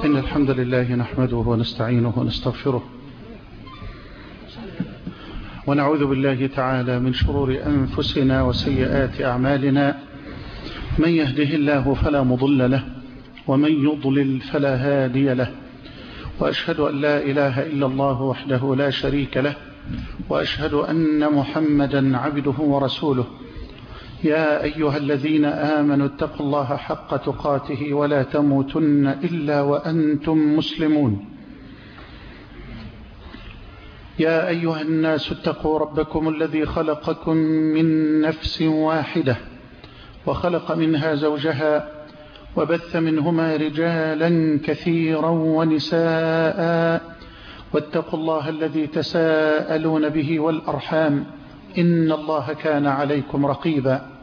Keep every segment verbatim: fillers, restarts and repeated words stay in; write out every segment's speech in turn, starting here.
إن الحمد لله نحمده ونستعينه ونستغفره ونعوذ بالله تعالى من شرور أنفسنا وسيئات أعمالنا. من يهده الله فلا مضل له ومن يضلل فلا هادي له، وأشهد أن لا إله إلا الله وحده لا شريك له، وأشهد أن محمدا عبده ورسوله. يا أيها الذين آمنوا اتقوا الله حق تقاته ولا تموتن إلا وأنتم مسلمون. يا أيها الناس اتقوا ربكم الذي خلقكم من نفس واحدة وخلق منها زوجها وبث منهما رجالا كثيرا ونساء، واتقوا الله الذي تساءلون به والأرحام إن الله كان عليكم رقيبا.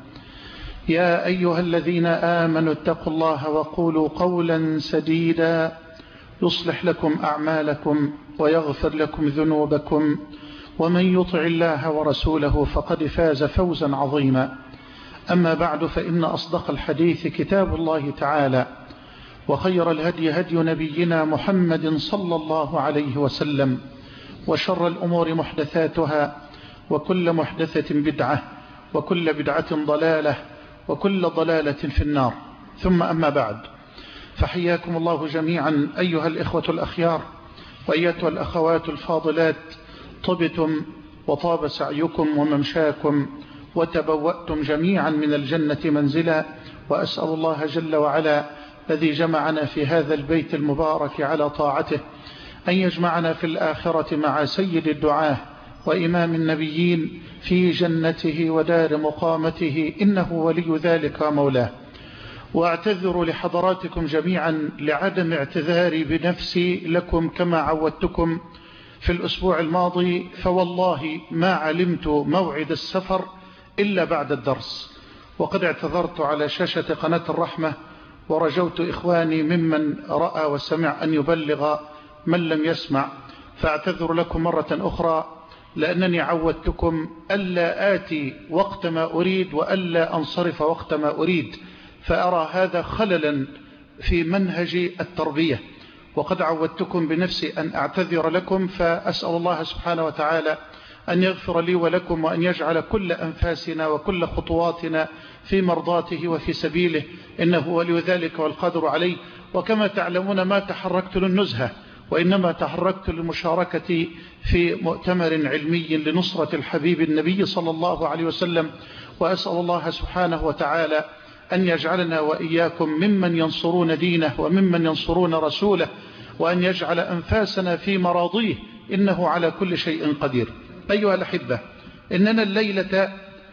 يا أيها الذين آمنوا اتقوا الله وقولوا قولا سديدا يصلح لكم أعمالكم ويغفر لكم ذنوبكم، ومن يطع الله ورسوله فقد فاز فوزا عظيما. أما بعد، فإن أصدق الحديث كتاب الله تعالى، وخير الهدي هدي نبينا محمد صلى الله عليه وسلم، وشر الأمور محدثاتها، وكل محدثة بدعة، وكل بدعة ضلالة، وكل ضلالة في النار. ثم أما بعد، فحياكم الله جميعا أيها الإخوة الأخيار وأيتها الأخوات الفاضلات. طبتم وطاب سعيكم وممشاكم وتبوأتم جميعا من الجنة منزلا، وأسأل الله جل وعلا الذي جمعنا في هذا البيت المبارك على طاعته أن يجمعنا في الآخرة مع سيد الدعاة وإمام النبيين في جنته ودار مقامته، إنه ولي ذلك ومولاه. وأعتذر لحضراتكم جميعا لعدم اعتذاري بنفسي لكم كما عودتكم في الأسبوع الماضي، فوالله ما علمت موعد السفر إلا بعد الدرس، وقد اعتذرت على شاشة قناة الرحمة، ورجوت إخواني ممن رأى وسمع أن يبلغ من لم يسمع، فاعتذر لكم مرة أخرى، لأنني عودتكم ألا آتي وقت ما أريد وألا أنصرف وقت ما أريد، فأرى هذا خللا في منهج التربية، وقد عودتكم بنفسي أن أعتذر لكم، فأسأل الله سبحانه وتعالى أن يغفر لي ولكم، وأن يجعل كل أنفاسنا وكل خطواتنا في مرضاته وفي سبيله، إنه ولي ذلك والقادر عليه. وكما تعلمون ما تحركت للنزهة، وإنما تحركت للمشاركة في مؤتمر علمي لنصرة الحبيب النبي صلى الله عليه وسلم، وأسأل الله سبحانه وتعالى أن يجعلنا وإياكم ممن ينصرون دينه وممن ينصرون رسوله، وأن يجعل أنفاسنا في مراضيه، إنه على كل شيء قدير. أيها الأحبة، إننا الليلة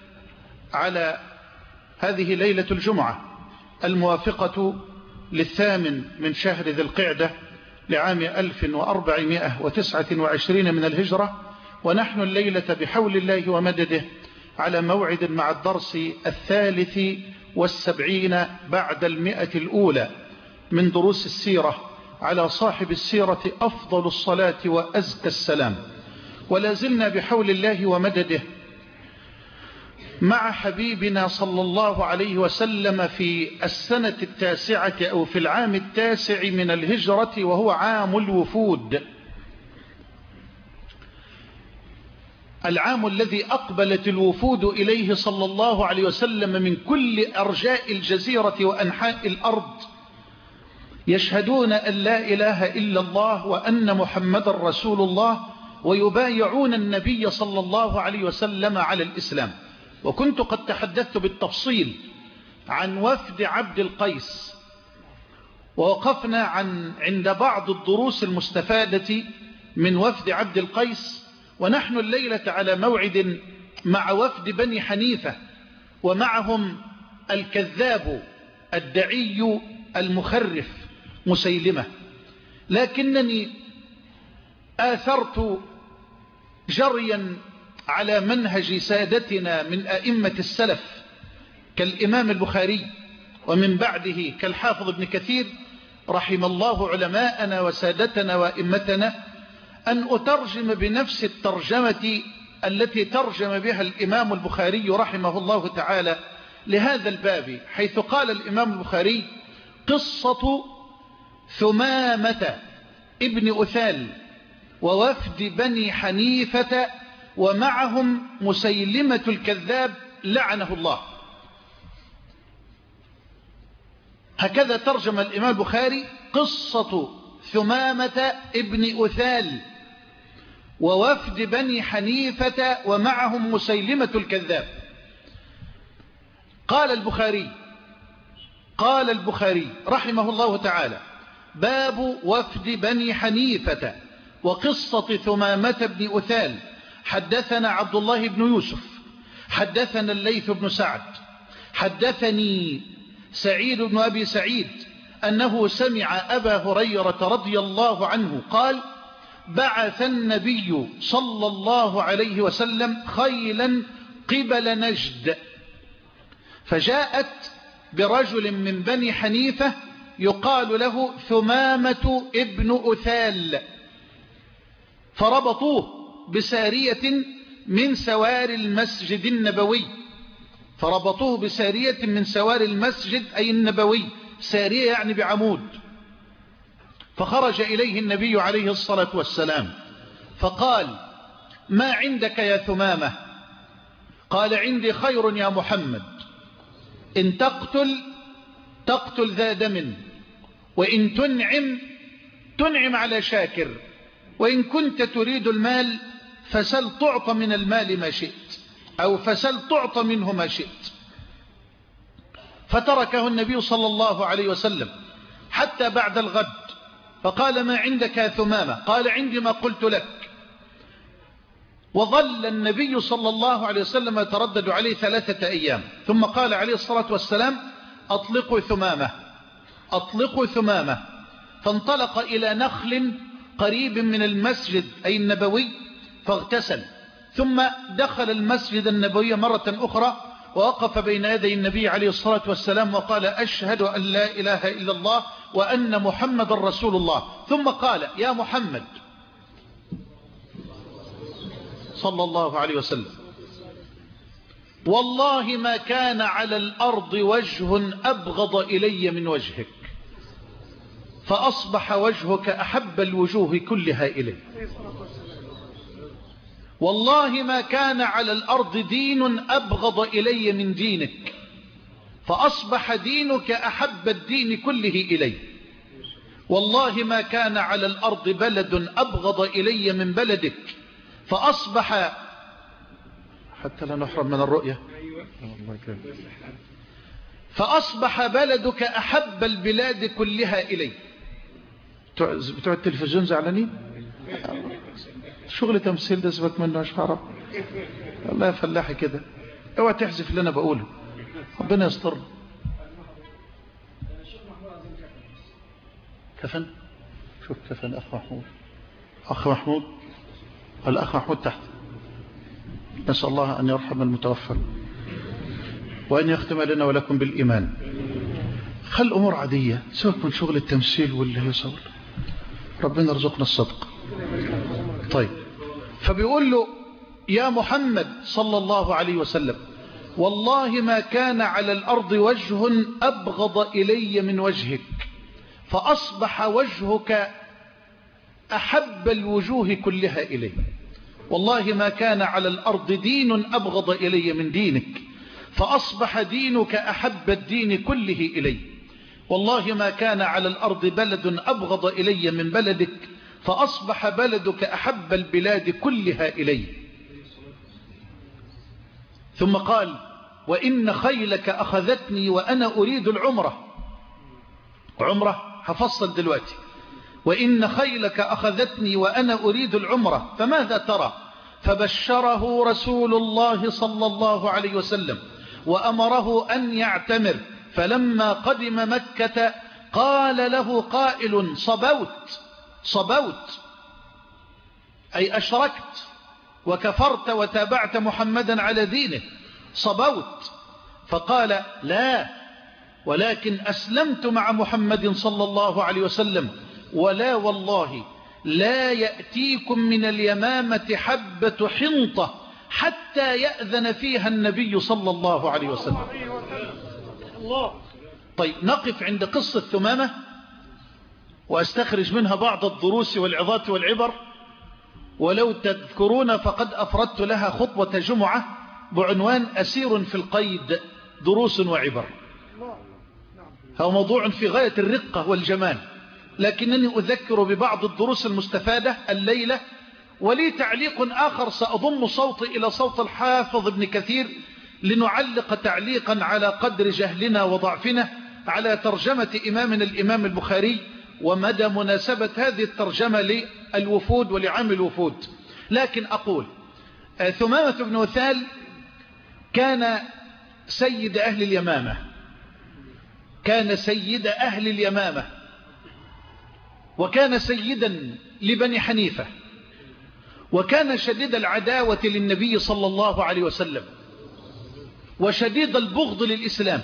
على هذه ليلة الجمعة الموافقة للثامن من شهر ذي القعدة لعام ألف وأربعمائة وتسعة وعشرين من الهجرة، ونحن الليلة بحول الله ومدده على موعد مع الدرس الثالث والسبعين بعد المئة الأولى من دروس السيرة على صاحب السيرة أفضل الصلاة وأزكى السلام. ولا زلنا بحول الله ومدده مع حبيبنا صلى الله عليه وسلم في السنة التاسعة أو في العام التاسع من الهجرة، وهو عام الوفود، العام الذي أقبلت الوفود إليه صلى الله عليه وسلم من كل أرجاء الجزيرة وأنحاء الأرض، يشهدون أن لا إله إلا الله وأن محمد رسول الله، ويبايعون النبي صلى الله عليه وسلم على الإسلام. وكنت قد تحدثت بالتفصيل عن وفد عبد القيس، ووقفنا عن عند بعض الدروس المستفادة من وفد عبد القيس، ونحن الليلة على موعد مع وفد بني حنيفة، ومعهم الكذاب الدعي المخرف مسيلمة. لكنني آثرت جريا على منهج سادتنا من أئمة السلف كالإمام البخاري، ومن بعده كالحافظ ابن كثير، رحم الله علماءنا وسادتنا وأئمتنا، أن أترجم بنفس الترجمة التي ترجم بها الإمام البخاري رحمه الله تعالى لهذا الباب، حيث قال الإمام البخاري: قصة ثمامة ابن أثال ووفد بني حنيفة ومعهم مسيلمة الكذاب لعنه الله. هكذا ترجم الإمام البخاري قصة ثمامة ابن أثال ووفد بني حنيفة ومعهم مسيلمة الكذاب. قال البخاري قال البخاري رحمه الله تعالى: باب وفد بني حنيفة وقصة ثمامة بن أثال. حدثنا عبد الله بن يوسف حدثنا الليث بن سعد حدثني سعيد بن أبي سعيد أنه سمع أبا هريرة رضي الله عنه قال: بعث النبي صلى الله عليه وسلم خيلا قبل نجد، فجاءت برجل من بني حنيفة يقال له ثمامة ابن أثال، فربطوه بسارية من سوار المسجد النبوي فربطوه بسارية من سوار المسجد أي النبوي، سارية يعني بعمود. فخرج إليه النبي عليه الصلاة والسلام فقال: ما عندك يا ثمامة؟ قال: عندي خير يا محمد، إن تقتل تقتل ذا دم، وإن تنعم تنعم على شاكر، وإن كنت تريد المال فسل تعطى من المال ما شئت، أو فسل تعطى منه ما شئت. فتركه النبي صلى الله عليه وسلم حتى بعد الغد، فقال: ما عندك يا ثمامة؟ قال: عندي ما قلت لك. وظل النبي صلى الله عليه وسلم يتردد عليه ثلاثة أيام، ثم قال عليه الصلاة والسلام: أطلقوا ثمامة أطلقوا ثمامة. فانطلق إلى نخل قريب من المسجد أي النبوي فاغتسل، ثم دخل المسجد النبوي مرة أخرى ووقف بين يدي النبي عليه الصلاة والسلام وقال: أشهد أن لا إله إلا الله وأن محمد رسول الله. ثم قال: يا محمد صلى الله عليه وسلم، والله ما كان على الأرض وجه أبغض إلي من وجهك، فأصبح وجهك أحب الوجوه كلها إلي. والله ما كان على الأرض دين أبغض إلي من دينك، فأصبح دينك أحب الدين كله إلي. والله ما كان على الأرض بلد أبغض إلي من بلدك، فأصبح حتى لا نحرم من الرؤية فأصبح بلدك أحب البلاد كلها إلي. بتوع التلفزيون زعلانين؟ شغل تمثيل ده سبك منه مش هعرف. الله يفلحي كده، اوعى تحذف اللي انا بقوله، ربنا يستر. كفن شوف كفن اخ محمود اخ محمود الاخ محمود تحت. نسأل الله ان يرحم المتوفى وان يختم لنا ولكم بالايمان. خل امور عاديه، سيبك من شغل التمثيل واللي يصور، ربنا يرزقنا الصدق. طيب، فبيقول له: يا محمد صلى الله عليه وسلم، والله ما كان على الأرض وجه أبغض إلي من وجهك، فأصبح وجهك أحب الوجوه كلها إلي. والله ما كان على الأرض دين أبغض إلي من دينك، فأصبح دينك أحب الدين كله إلي. والله ما كان على الأرض بلد أبغض إلي من بلدك، فأصبح بلدك أحب البلاد كلها إلي. ثم قال: وإن خيلك أخذتني وأنا أريد العمرة. عمرة هفصل دلوقتي. وإن خيلك أخذتني وأنا أريد العمرة، فماذا ترى؟ فبشره رسول الله صلى الله عليه وسلم وأمره أن يعتمر. فلما قدم مكة قال له قائل: صبوت صبوت أي أشركت وكفرت وتابعت محمدا على دينه، صبوت. فقال: لا، ولكن أسلمت مع محمد صلى الله عليه وسلم، ولا والله لا يأتيكم من اليمامة حبة حنطة حتى يأذن فيها النبي صلى الله عليه وسلم. طيب، نقف عند قصة ثمامة وأستخرج منها بعض الدروس والعظات والعبر. ولو تذكرون فقد أفردت لها خطبة جمعة بعنوان أسير في القيد دروس وعبر. هو موضوع في غاية الرقة والجمال، لكنني أذكر ببعض الدروس المستفادة الليلة. ولي تعليق آخر سأضم صوتي إلى صوت الحافظ ابن كثير لنعلق تعليقا على قدر جهلنا وضعفنا على ترجمة إمامنا الإمام البخاري ومدى مناسبة هذه الترجمة للوفود ولعام الوفود. لكن أقول ثمامة بن وثال كان سيد أهل اليمامة، كان سيد أهل اليمامة، وكان سيدا لبني حنيفة، وكان شديد العداوة للنبي صلى الله عليه وسلم، وشديد البغض للإسلام.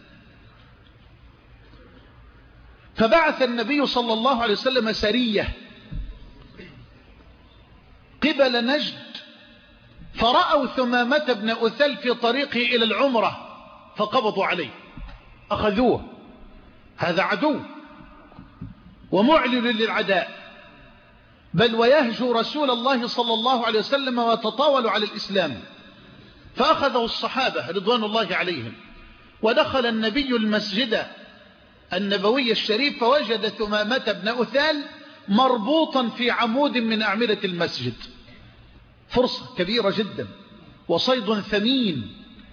فبعث النبي صلى الله عليه وسلم سرية قبل نجد، فرأوا ثمامة بن أثل في طريقه إلى العمرة فقبضوا عليه، أخذوه، هذا عدو ومعلن للعداء، بل ويهجو رسول الله صلى الله عليه وسلم ويتطاول على الإسلام. فأخذه الصحابة رضوان الله عليهم، ودخل النبي المسجد النبوي الشريف فوجد ثمامة بن أثال مربوطا في عمود من أعمدة المسجد. فرصة كبيرة جدا وصيد ثمين.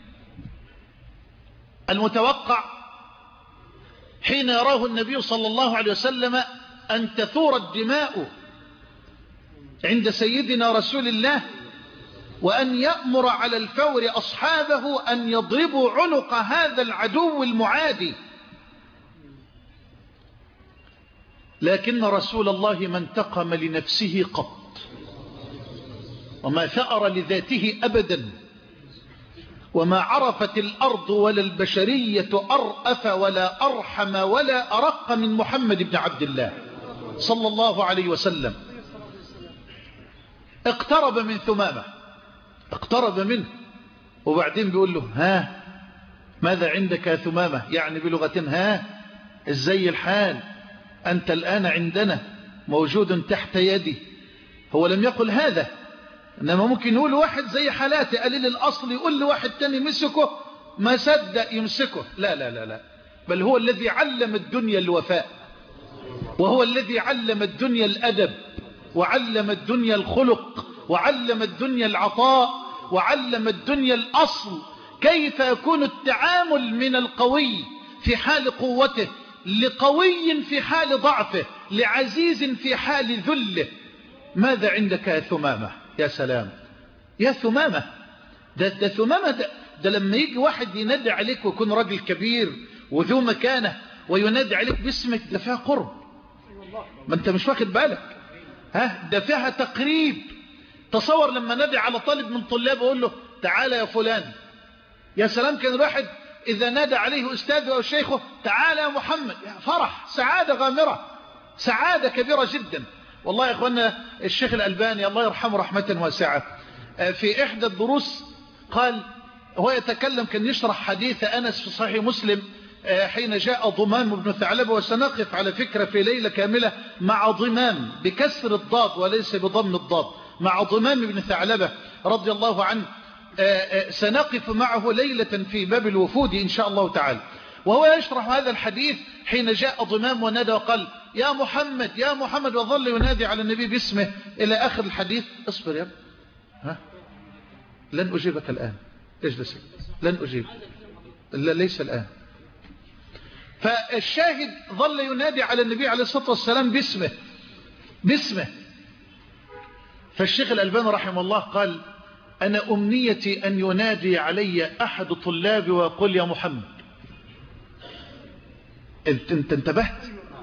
المتوقع حين يراه النبي صلى الله عليه وسلم أن تثور الدماء عند سيدنا رسول الله، وأن يأمر على الفور أصحابه أن يضربوا عنق هذا العدو المعادي. لكن رسول الله ما انتقم لنفسه قط، وما ثأر لذاته أبدا، وما عرفت الأرض ولا البشرية أرأف ولا أرحم ولا أرق من محمد بن عبد الله صلى الله عليه وسلم. اقترب من ثمامة، اقترب منه، وبعدين بيقول له ها ماذا عندك يا ثمامة، يعني بلغة ها ازاي الحال، أنت الآن عندنا موجود تحت يدي. هو لم يقل هذا، إنما ممكن يقول واحد زي حالاتي قليل الأصل يقول لواحد تاني مسكه ما صدق يمسكه. لا لا لا لا، بل هو الذي علم الدنيا الوفاء، وهو الذي علم الدنيا الأدب، وعلم الدنيا الخلق، وعلم الدنيا العطاء، وعلم الدنيا الأصل، كيف يكون التعامل من القوي في حال قوته لقوي في حال ضعفه، لعزيز في حال ذله. ماذا عندك يا ثمامة؟ يا سلام يا ثمامة، ده, ده ثمامة ده, ده لما يجي واحد ينادي عليك ويكون راجل كبير وذو مكانه وينادي عليك باسمك، ده فيها قرب، ما انت مش واخد بالك، ها ده فيها تقريب. تصور لما نادي على طالب من طلاب وقول له تعالى يا فلان. يا سلام كان الواحد إذا نادى عليه أستاذه أو شيخه تعالى يا محمد، فرح، سعادة غامرة، سعادة كبيرة جدا. والله يا أخوانا الشيخ الألباني الله يرحمه رحمة واسعة في إحدى الدروس قال، هو يتكلم كان يشرح حديث أنس في صحيح مسلم حين جاء ضمام بن ثعلبة، وسنقف على فكرة في ليلة كاملة مع ضمام بكسر الضاد وليس بضم الضاد، مع ضمام بن ثعلبة رضي الله عنه، سنقف معه ليلة في باب الوفود إن شاء الله تعالى. وهو يشرح هذا الحديث حين جاء ضمام ونادى وقال يا محمد يا محمد، وظل ينادي على النبي باسمه إلى آخر الحديث. اصبر يا ابن، ها لن أجيبك الآن، اجلس، لن أجيب، لا ليس الآن. فالشاهد ظل ينادي على النبي عليه الصلاة والسلام باسمه باسمه. فالشيخ الألباني رحمه الله قال أنا أمنيتي أن ينادي علي أحد طلابي ويقول يا محمد. انت انتبهت؟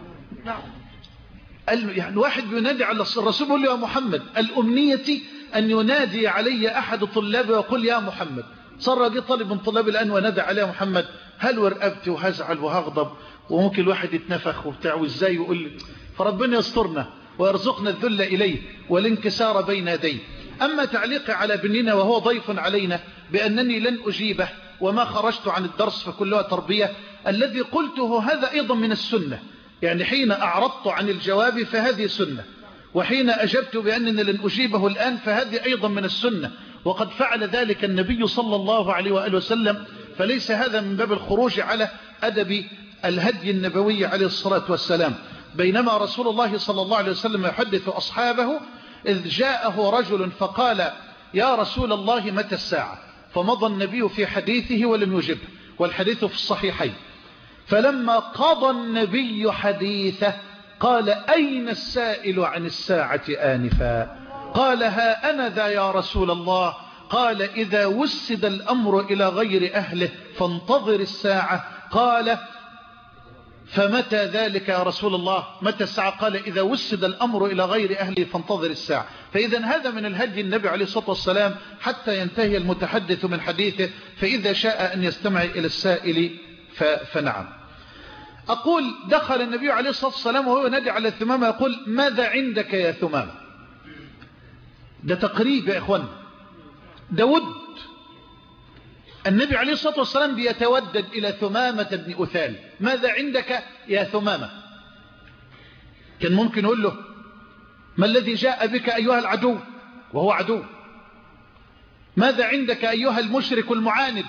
يعني واحد بينادي على الرسول يقول له يا محمد. الأمنيتي أن ينادي علي أحد طلابي ويقول يا محمد. صار جه طالب من طلابي الآن ونادى علي محمد، هل ورقبتي وهزعل وهغضب، وممكن الواحد يتنفخ وبتاع وازاي ويقول لي. فربنا يسترنا ويرزقنا الذل إليه والانكسار بين يديه. أما تعليقي على ابننا وهو ضيف علينا بأنني لن أجيبه وما خرجت عن الدرس فكلها تربية، الذي قلته هذا أيضا من السنة. يعني حين أعرضت عن الجواب فهذه سنة، وحين أجبت بأنني لن أجيبه الآن فهذه أيضا من السنة، وقد فعل ذلك النبي صلى الله عليه وآله وسلم، فليس هذا من باب الخروج على أدب الهدي النبوي عليه الصلاة والسلام. بينما رسول الله صلى الله عليه وسلم يحدث أصحابه إذ جاءه رجل فقال يا رسول الله متى الساعة؟ فمضى النبي في حديثه ولم يجبه، والحديث في الصحيحين. فلما قضى النبي حديثه قال أين السائل عن الساعة آنفا؟ قال ها أنا ذا يا رسول الله. قال إذا وسد الأمر إلى غير أهله فانتظر الساعة. قال فمتى ذلك يا رسول الله؟ متى الساعة؟ قال إذا وسد الأمر إلى غير أهله فانتظر الساعة. فإذا هذا من الهدي النبي عليه الصلاة والسلام حتى ينتهي المتحدث من حديثه، فإذا شاء أن يستمع إلى السائل فنعم. أقول دخل النبي عليه الصلاة والسلام وهو ينادي على ثمامة يقول ماذا عندك يا ثمامة؟ ده تقريب يا إخوان، ده ود. النبي عليه الصلاة والسلام بيتودد إلى ثمامة بن أثال. ماذا عندك يا ثمامة؟ كان ممكن يقول له ما الذي جاء بك أيها العدو، وهو عدو. ماذا عندك أيها المشرك المعاند،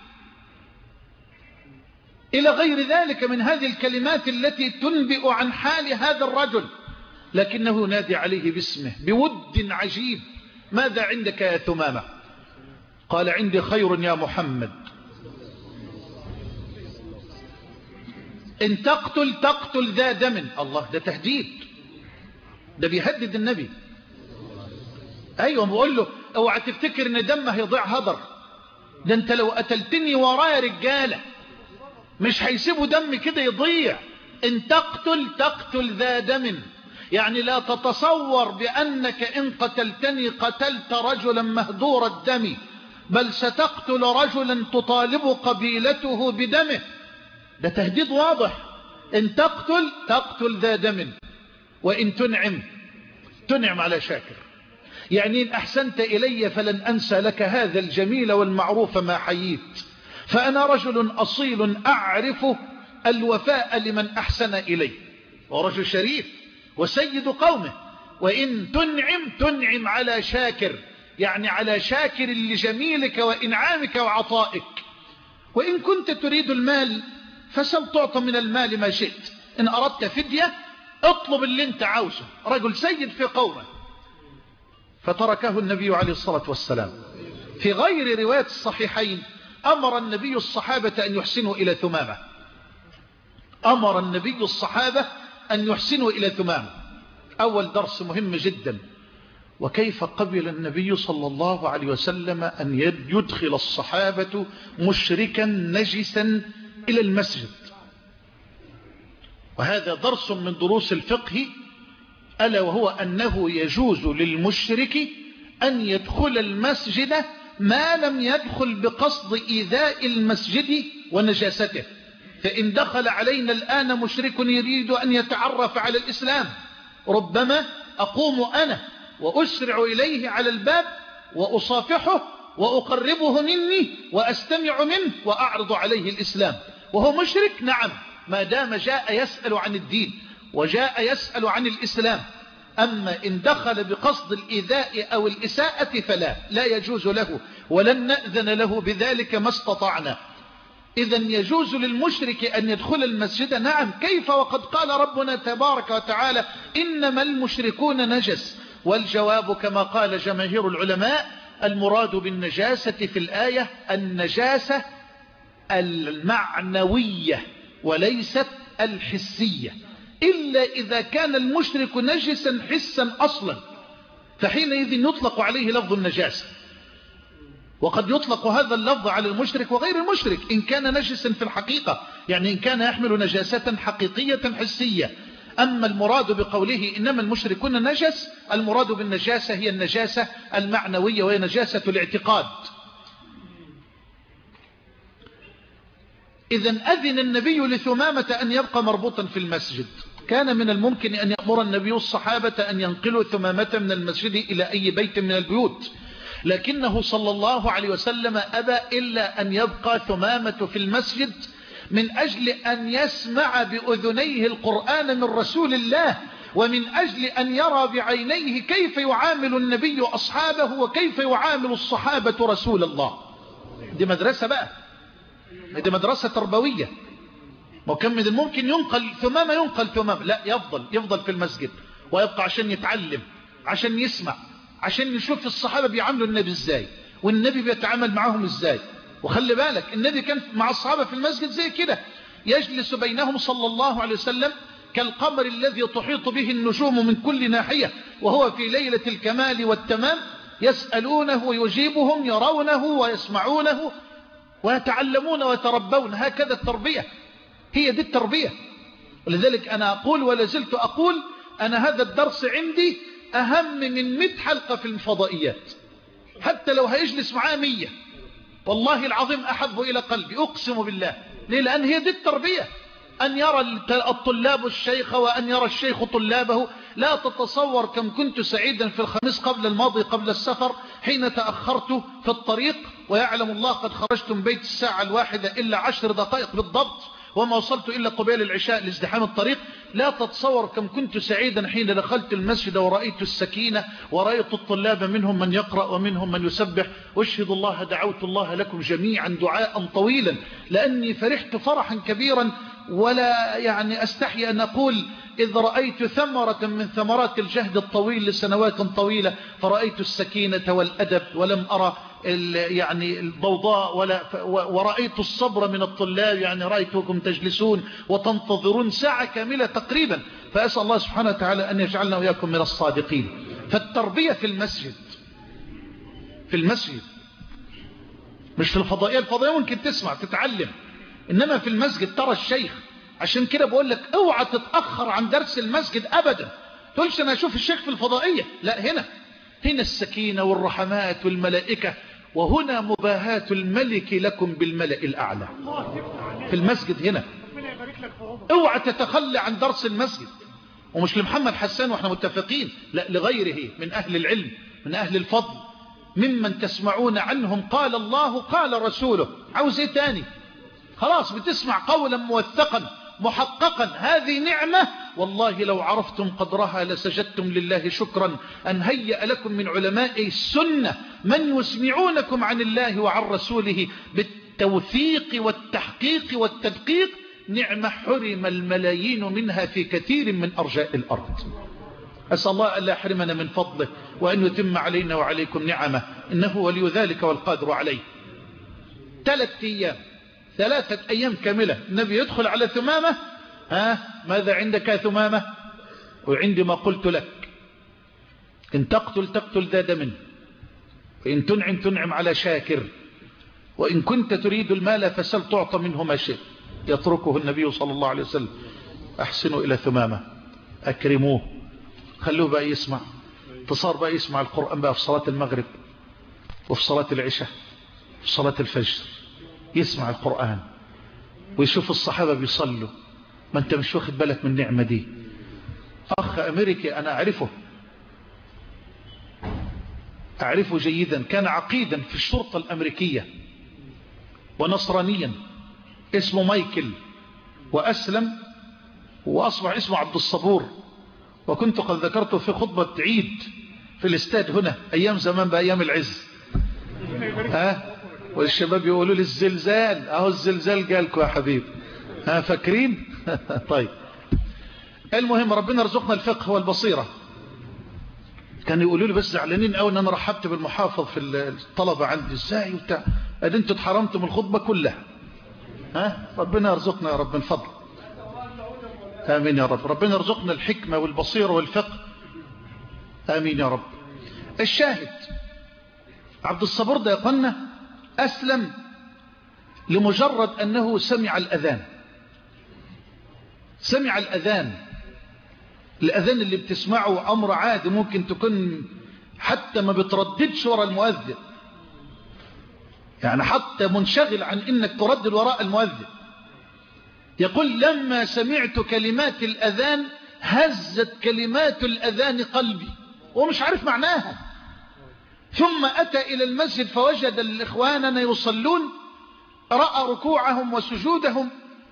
إلى غير ذلك من هذه الكلمات التي تنبئ عن حال هذا الرجل. لكنه نادي عليه باسمه بود عجيب. ماذا عندك يا ثمامة؟ قال عندي خير يا محمد، إن تقتل تقتل ذا دم. الله، ده تهديد، ده بيهدد النبي. أيوة، بقول له اوعى تفتكر ان دمه هيضيع هدر، ده انت لو قتلتني ورايا رجالة مش هيسيبوا دم كده يضيع. إن تقتل تقتل ذا دم، يعني لا تتصور بأنك إن قتلتني قتلت رجلا مهدور الدم، بل ستقتل رجلا تطالب قبيلته بدمه. ده تهديد واضح. إن تقتل تقتل ذا دم، وإن تنعم تنعم على شاكر. يعني إن أحسنت إلي فلن أنسى لك هذا الجميل والمعروف ما حييت، فأنا رجل أصيل أعرف الوفاء لمن أحسن إلي، ورجل شريف وسيد قومه. وإن تنعم تنعم على شاكر، يعني على شاكر لجميلك وإنعامك وعطائك. وإن كنت تريد المال فسل تعطى من المال ما شئت، إن أردت فدية اطلب اللي انت عاوزه. رجل سيد في قومه. فتركه النبي عليه الصلاة والسلام. في غير رواية الصحيحين أمر النبي الصحابة أن يحسنوا إلى ثمامة. أمر النبي الصحابة أن يحسنوا إلى ثمامة. أول درس مهم جدا، وكيف قبل النبي صلى الله عليه وسلم أن يدخل الصحابة مشركا نجسا إلى المسجد. وهذا درس من دروس الفقه، ألا وهو أنه يجوز للمشرك أن يدخل المسجد ما لم يدخل بقصد إيذاء المسجد ونجاسته. فإن دخل علينا الآن مشرك يريد أن يتعرف على الإسلام، ربما أقوم أنا وأسرع إليه على الباب وأصافحه وأقربه مني وأستمع منه وأعرض عليه الإسلام وهو مشرك. نعم، ما دام جاء يسأل عن الدين وجاء يسأل عن الإسلام. أما إن دخل بقصد الإيذاء أو الإساءة فلا لا يجوز له، ولن نأذن له بذلك ما استطعنا. إذن يجوز للمشرك أن يدخل المسجد. نعم، كيف وقد قال ربنا تبارك وتعالى إنما المشركون نجس. والجواب كما قال جماهير العلماء المراد بالنجاسة في الآية النجاسة المعنوية وليست الحسية، إلا إذا كان المشرك نجسا حسا أصلا، فحينئذ يطلق عليه لفظ النجاسة. وقد يطلق هذا اللفظ على المشرك وغير المشرك إن كان نجسا في الحقيقة، يعني إن كان يحمل نجاسة حقيقية حسية. أما المراد بقوله إنما المشركون نجس، المراد بالنجاسة هي النجاسة المعنوية وهي نجاسة الاعتقاد. إذن أذن النبي لثمامة أن يبقى مربوطا في المسجد. كان من الممكن أن يأمر النبي الصحابة أن ينقلوا ثمامة من المسجد إلى أي بيت من البيوت، لكنه صلى الله عليه وسلم أبى إلا أن يبقى ثمامة في المسجد من أجل أن يسمع بأذنيه القرآن من رسول الله، ومن أجل أن يرى بعينيه كيف يعامل النبي أصحابه وكيف يعامل الصحابة رسول الله. دي مدرسة بقى، دي مدرسة تربوية. وكم من الممكن ينقل ثمامة ينقل ثمامة، لا، يفضل يفضل في المسجد ويبقى عشان يتعلم، عشان يسمع، عشان يشوف الصحابة بيعاملوا النبي ازاي والنبي بيتعامل معهم ازاي. وخلي بالك النبي كان مع الصحابة في المسجد زي كده، يجلس بينهم صلى الله عليه وسلم كالقمر الذي تحيط به النجوم من كل ناحية وهو في ليلة الكمال والتمام، يسألونه ويجيبهم، يرونه ويسمعونه ويتعلمون ويتربون. هكذا التربية، هي دي التربية. ولذلك أنا أقول ولا زلت أقول أنا هذا الدرس عندي أهم من مئة حلقة في الفضائيات، حتى لو هيجلس معاه مية والله العظيم أحب إلى قلبي، أقسم بالله. ليه؟ لأن هي دي التربية، أن يرى الطلاب الشيخ وأن يرى الشيخ طلابه. لا تتصور كم كنت سعيدا في الخميس قبل الماضي قبل السفر حين تأخرت في الطريق، ويعلم الله قد خرجت من بيت الساعة الواحدة إلا عشر دقائق بالضبط، وما وصلت إلا قبيل العشاء لازدحام الطريق. لا تتصور كم كنت سعيدا حين دخلت المسجد ورأيت السكينة ورأيت الطلاب منهم من يقرأ ومنهم من يسبح. أشهد الله دعوت الله لكم جميعا دعاء طويلا، لأني فرحت فرحا كبيرا، ولا يعني أستحي أن أقول إذ رأيت ثمرة من ثمرات الجهد الطويل لسنوات طويلة، فرأيت السكينة والأدب ولم أرى يعني الضوضاء ولا ورأيت الصبر من الطلاب، يعني رأيتكم تجلسون وتنتظرون ساعة كاملة تقريبا. فأسأل الله سبحانه وتعالى أن يجعلنا وإياكم من الصادقين. فالتربية في المسجد، في المسجد مش في الفضائية. الفضائية ممكن تسمع تتعلم، إنما في المسجد ترى الشيخ. عشان كده بقول لك اوعى تتأخر عن درس المسجد أبدا. تقولش أنا أشوف الشيخ في الفضائية، لا، هنا هنا السكينة والرحمات والملائكة، وهنا مباهاة الملك لكم بالملأ الأعلى في المسجد. هنا اوعى تتخلى عن درس المسجد. ومش لمحمد حسان واحنا متفقين، لا، لغيره من أهل العلم من أهل الفضل ممن تسمعون عنهم قال الله قال رسوله. عاوز ايه تاني؟ خلاص بتسمع قولا موثقا محققا، هذه نعمة والله لو عرفتم قدرها لسجدتم لله شكرا أن هيأ لكم من علماء السنة من يسمعونكم عن الله وعن رسوله بالتوثيق والتحقيق والتدقيق. نعمة حرم الملايين منها في كثير من أرجاء الأرض. أسأل الله ألا يحرمنا من فضله وأن يتم علينا وعليكم نعمه، إنه ولي ذلك والقادر عليه. ثلاثة أيام ثلاثة أيام كاملة النبي يدخل على ثمامة، ها ماذا عندك يا ثمامة؟ وعندي ما قلت لك، إن تقتل تقتل ذا دم، وإن تنعم تنعم على شاكر، وإن كنت تريد المال فسل تعطى منه ما شئت. يتركه النبي صلى الله عليه وسلم. أحسنوا إلى ثمامة، أكرموه، خلوه بقى يسمع. تصار بقى يسمع القرآن بقى في صلاة المغرب وفي صلاة العشاء وفي صلاة الفجر، يسمع القرآن ويشوف الصحابة بيصلوا. ما انت مش واخد بالك من النعمة دي. أخ أمريكي أنا أعرفه أعرفه جيدا، كان عقيدا في الشرطة الأمريكية ونصرانيا، اسمه مايكل، وأسلم وأصبح اسمه عبد الصبور. وكنت قد ذكرته في خطبة عيد في الاستاد هنا أيام زمان بأيام العز. ها والشباب يقولوا لي الزلزال، اهو الزلزال جالكوا يا حبيب، ها فاكرين؟ طيب المهم ربنا رزقنا الفقه والبصيرة. كانوا يقولوا لي بس زعلانين قوي ان انا رحبت بالمحافظ في الطلبة عندي، ازاي وبتاع، ادي انتوا اتحرمتوا من الخطبة كلها. ها ربنا يرزقنا يا رب من فضل. امين يا رب. ربنا يرزقنا الحكمة والبصيرة والفقه، امين يا رب. الشاهد عبد الصبور ده يقولنا أسلم لمجرد أنه سمع الأذان. سمع الأذان الأذان اللي بتسمعه أمر عادي، ممكن تكون حتى ما بترددش وراء المؤذن، يعني حتى منشغل عن إنك تردد وراء المؤذن. يقول لما سمعت كلمات الأذان هزت كلمات الأذان قلبي ومش عارف معناها. ثم أتى إلى المسجد فوجد الإخواننا يصلون، رأى ركوعهم وسجودهم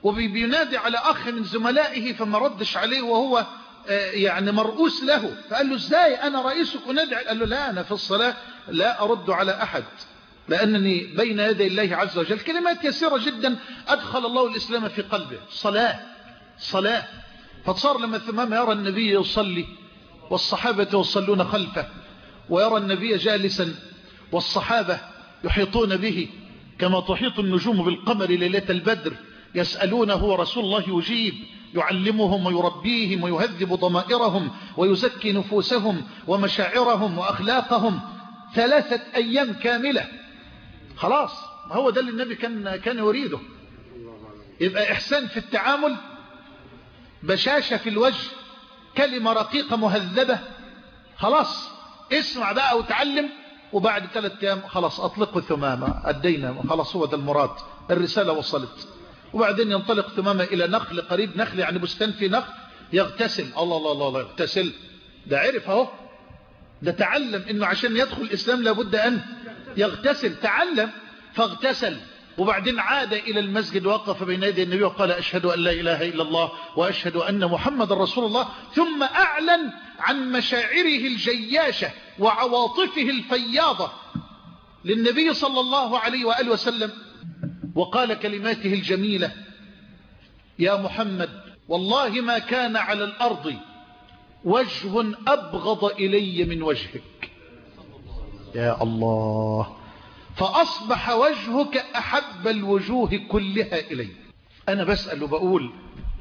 وبينادي على أخ من زملائه فما ردش عليه وهو يعني مرؤوس له، فقال له ازاي أنا رئيسك أنادي؟ قال له لا، أنا في الصلاة لا أرد على أحد، لأنني بين يدي الله عز وجل. كلمات يسيرة جدا أدخل الله الإسلام في قلبه. صلاة صلاة. فصار لما ثمامة يرى النبي يصلي والصحابة يصلون خلفه، ويرى النبي جالسا والصحابة يحيطون به كما تحيط النجوم بالقمر ليلة البدر، يسألونه ورسول الله يجيب، يعلمهم ويربيهم ويهذب ضمائرهم ويزكي نفوسهم ومشاعرهم وأخلاقهم ثلاثة أيام كاملة. خلاص، هو ده اللي النبي كان كان يريده. يبقى إحسان في التعامل، بشاشة في الوجه، كلمة رقيقة مهذبة. خلاص اسمع بقى وتعلم، وبعد ثلاثة أيام خلاص أطلقوا ثمامة، أدينا خلاص، هو ده المراد، الرسالة وصلت. وبعدين ينطلق ثمامة إلى نخل قريب، نخل يعني بستان في نخل، يغتسل. الله الله الله الله، يغتسل. ده عرف اهو، ده تعلم إنه عشان يدخل الإسلام لابد أن يغتسل، تعلم فاغتسل. وبعدين عاد إلى المسجد، وقف بين يدي النبي وقال أشهد أن لا إله إلا الله وأشهد أن محمد رسول الله. ثم أعلن عن مشاعره الجياشة وعواطفه الفياضة للنبي صلى الله عليه وآله وسلم، وقال كلماته الجميلة: يا محمد والله ما كان على الأرض وجه أبغض إلي من وجهك. يا الله، فأصبح وجهك أحب الوجوه كلها إلي. أنا بسأل وبقول: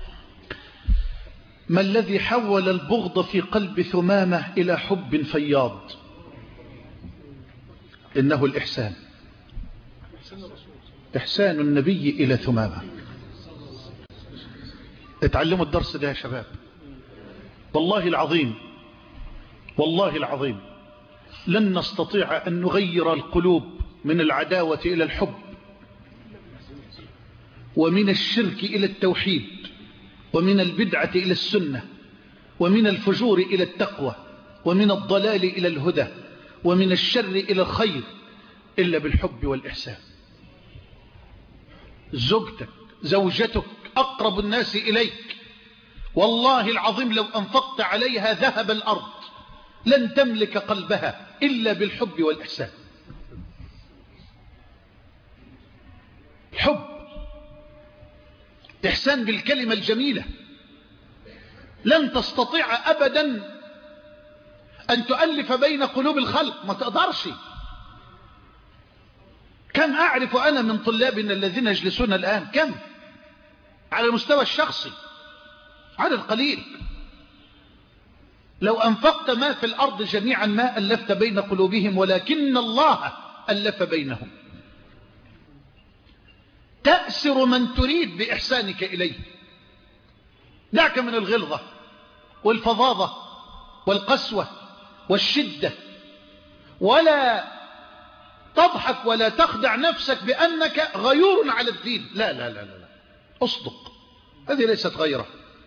ما الذي حول البغض في قلب ثمامة إلى حب فياض؟ إنه الإحسان، إحسان النبي إلى ثمامة. اتعلموا الدرس ده يا شباب، والله العظيم والله العظيم لن نستطيع أن نغير القلوب من العداوة إلى الحب، ومن الشرك إلى التوحيد، ومن البدعة إلى السنة، ومن الفجور إلى التقوى، ومن الضلال إلى الهدى، ومن الشر إلى الخير، إلا بالحب والإحسان. زوجتك زوجتك أقرب الناس إليك، والله العظيم لو أنفقت عليها ذهب الأرض لن تملك قلبها إلا بالحب والإحسان. حب، إحسان بالكلمة الجميلة. لن تستطيع أبدا أن تؤلف بين قلوب الخلق، ما تقدرش. كم أعرف أنا من طلابنا الذين يجلسون الآن، كم على المستوى الشخصي، على القليل. لو أنفقت ما في الأرض جميعا ما ألفت بين قلوبهم، ولكن الله ألف بينهم. تأسر من تريد بإحسانك إليه. دعك من الغلظة والفظاظة والقسوة والشدة، ولا تضحك ولا تخدع نفسك بأنك غيور على الدين. لا لا لا لا، أصدق، هذه ليست غيرة،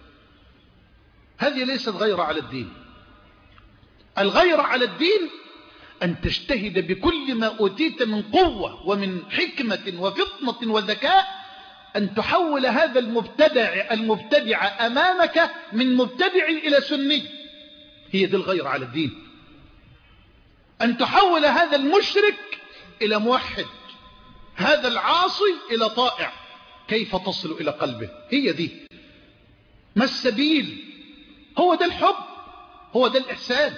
هذه ليست غيرة على الدين. الغيرة على الدين أن تجتهد بكل ما أوتيت من قوة ومن حكمة وفطنة وذكاء أن تحول هذا المبتدع المبتدع أمامك من مبتدع إلى سني. هي دي الغيرة على الدين. أن تحول هذا المشرك إلى موحد، هذا العاصي إلى طائع. كيف تصل إلى قلبه؟ هي دي. ما السبيل؟ هو ده الحب، هو ده الإحسان.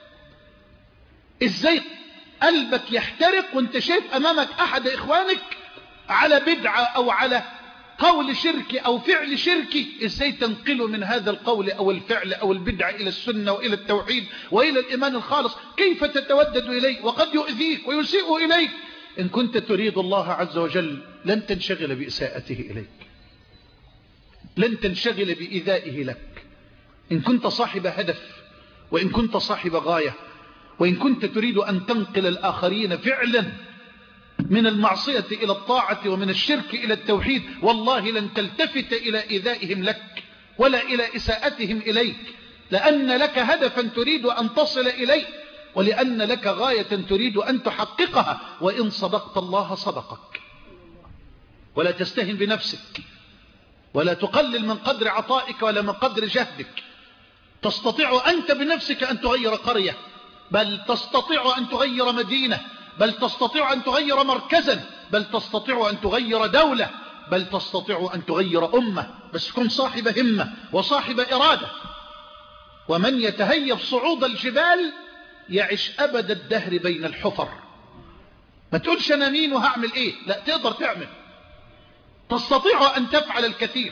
إزاي قلبك يحترق وانت شايف أمامك أحد إخوانك على بدعة أو على قول شركي أو فعل شركي؟ إزاي تنقله من هذا القول أو الفعل أو البدعة إلى السنة وإلى التوحيد وإلى الإيمان الخالص؟ كيف تتودد إليه وقد يؤذيك ويسيء إليك؟ إن كنت تريد الله عز وجل لن تنشغل بإساءته إليك، لن تنشغل بإيذائه لك. إن كنت صاحب هدف، وإن كنت صاحب غاية، وإن كنت تريد أن تنقل الآخرين فعلا من المعصية إلى الطاعة ومن الشرك إلى التوحيد، والله لن تلتفت إلى إيذائهم لك ولا إلى إساءتهم إليك، لأن لك هدفا تريد أن تصل إليه، ولأن لك غاية تريد أن تحققها. وإن صدقت الله صدقك. ولا تستهن بنفسك، ولا تقلل من قدر عطائك ولا من قدر جهدك. تستطيع أنت بنفسك أن تغير قرية، بل تستطيع أن تغير مدينة، بل تستطيع أن تغير مركزا، بل تستطيع أن تغير دولة، بل تستطيع أن تغير أمة، بس كن صاحب همة وصاحب إرادة. ومن يتهيب صعود الجبال يعيش أبد الدهر بين الحفر. ما تقولش أنا مين وهعمل إيه، لا، تقدر تعمل، تستطيع أن تفعل الكثير.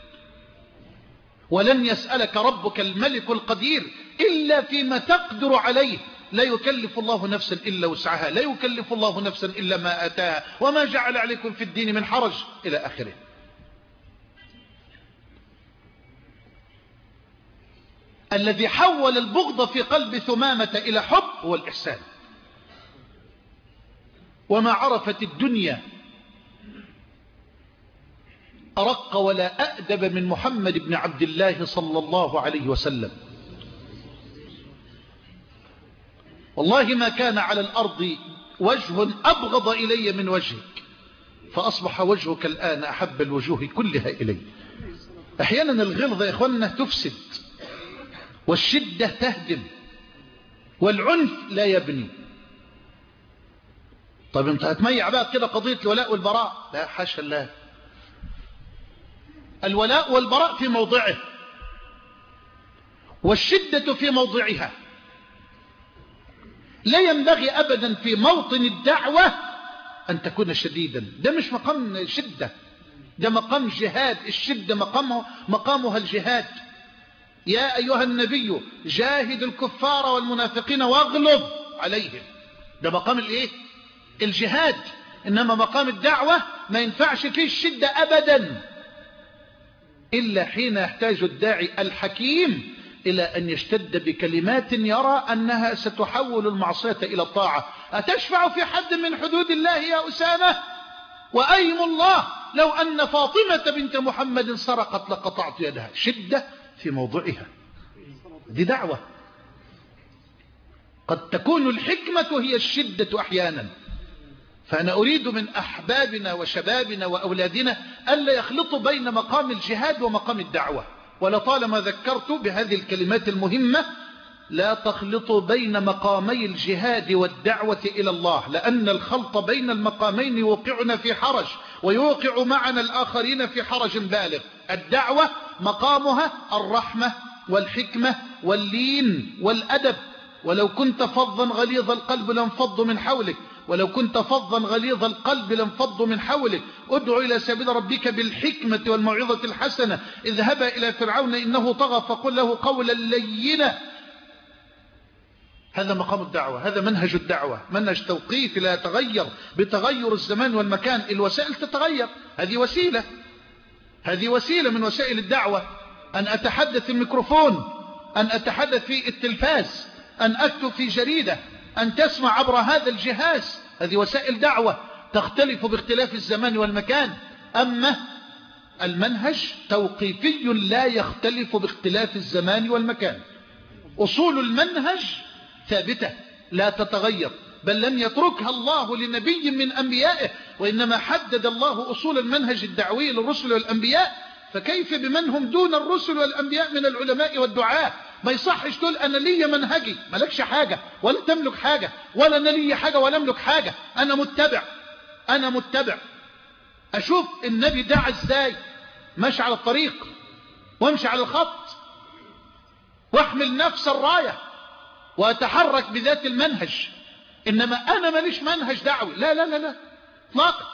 ولن يسألك ربك الملك القدير إلا فيما تقدر عليه. لا يكلف الله نفسا إلا وسعها، لا يكلف الله نفسا إلا ما آتاها، وما جعل عليكم في الدين من حرج إلى آخره. الذي حول البغض في قلب ثمامة إلى حب هو الإحسان. وما عرفت الدنيا أرق ولا أأدب من محمد بن عبد الله صلى الله عليه وسلم. والله ما كان على الأرض وجه أبغض إلي من وجهك، فأصبح وجهك الآن أحب الوجوه كلها إلي. أحيانا الغلظة يا إخواننا تفسد، والشدة تهدم، والعنف لا يبني. طيب انت هتميع بقى كده قضية الولاء والبراء؟ لا، حاشا الله. الولاء والبراء في موضعه، والشدة في موضعها. لا ينبغي أبدا في موطن الدعوة أن تكون شديدا. ده مش مقام شدة، ده مقام جهاد. الشدة مقامه مقامها الجهاد. يا أيها النبي جاهد الكفار والمنافقين واغلظ عليهم. ده مقام الايه؟ الجهاد. إنما مقام الدعوة ما ينفعش فيه الشدة أبدا، إلا حين يحتاج الداعي الحكيم إلى أن يشتد بكلمات يرى أنها ستحول المعصية إلى الطاعة. أتشفع في حد من حدود الله يا أسامة؟ وأيم الله لو أن فاطمة بنت محمد سرقت لقطعت يدها. شدة في موضعها، دي دعوة. قد تكون الحكمة هي الشدة أحيانا. فأنا أريد من أحبابنا وشبابنا وأولادنا ألا يخلطوا بين مقام الجهاد ومقام الدعوة. ولطالما ذكرت بهذه الكلمات المهمة: لا تخلطوا بين مقامي الجهاد والدعوة إلى الله، لأن الخلط بين المقامين يوقعنا في حرج، ويوقع معنا الآخرين في حرج بالغ. الدعوة مقامها الرحمة والحكمة واللين والأدب. ولو كنت فظا غليظ القلب لانفضوا من حولك، ولو كنت فظا غليظ القلب لانفضوا من حولك. ادع إلى سبيل ربك بالحكمة والموعظة الحسنة. اذهبا إلى فرعون إنه طغى فقل له قولا لينا. هذا مقام الدعوة، هذا منهج الدعوة، منهج توقيفي لا يتغير بتغير الزمان والمكان. الوسائل تتغير، هذه وسيلة، هذه وسيلة من وسائل الدعوة. أن أتحدث في الميكروفون، أن أتحدث في التلفاز، أن أكتب في جريدة، أن تسمع عبر هذا الجهاز، هذه وسائل دعوة تختلف باختلاف الزمان والمكان. أما المنهج توقيفي لا يختلف باختلاف الزمان والمكان. أصول المنهج ثابتة لا تتغير، بل لم يتركها الله لنبي من أنبيائه، وإنما حدد الله أصول المنهج الدعوي للرسل والأنبياء. فكيف بمن هم دون الرسل والأنبياء من العلماء والدعاة؟ ما يصحش تقول أنا لي منهجي، ملكش حاجة ولا تملك حاجة، ولا أنا لي حاجة ولا أملك حاجة. أنا متبع، أنا متبع. أشوف النبي دعا إزاي، ماشي على الطريق وامشي على الخط، واحمل نفس الراية وأتحرك بذات المنهج. إنما أنا ماليش منهج دعوي، لا لا لا لا اطلاقا.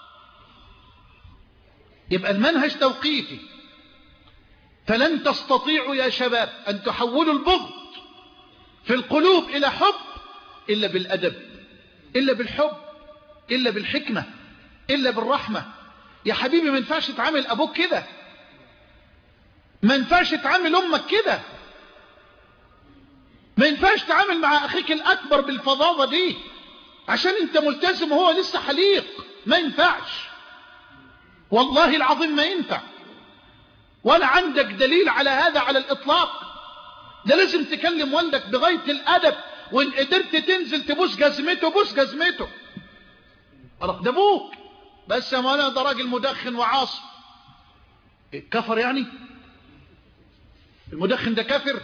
يبقى المنهج توقيفي. فلن تستطيعوا يا شباب أن تحولوا البغض في القلوب إلى حب إلا بالأدب، إلا بالحب، إلا بالحكمة، إلا بالرحمة. يا حبيبي ما ينفعش تعامل أبوك كده، ما ينفعش تعامل أمك كده، ما ينفعش تعامل مع أخيك الأكبر بالفظاظة دي عشان أنت ملتزم وهو لسه حليق. ما ينفعش، والله العظيم ما ينفع، ولا عندك دليل على هذا على الإطلاق. ده لازم تكلم والدك بغاية الأدب، وإن قدرت تنزل تبوس جزمته بوس جزمته. ده أبوك، بس يا مولانا ده راجل مدخن وعاصي. كفر يعني؟ المدخن ده كافر؟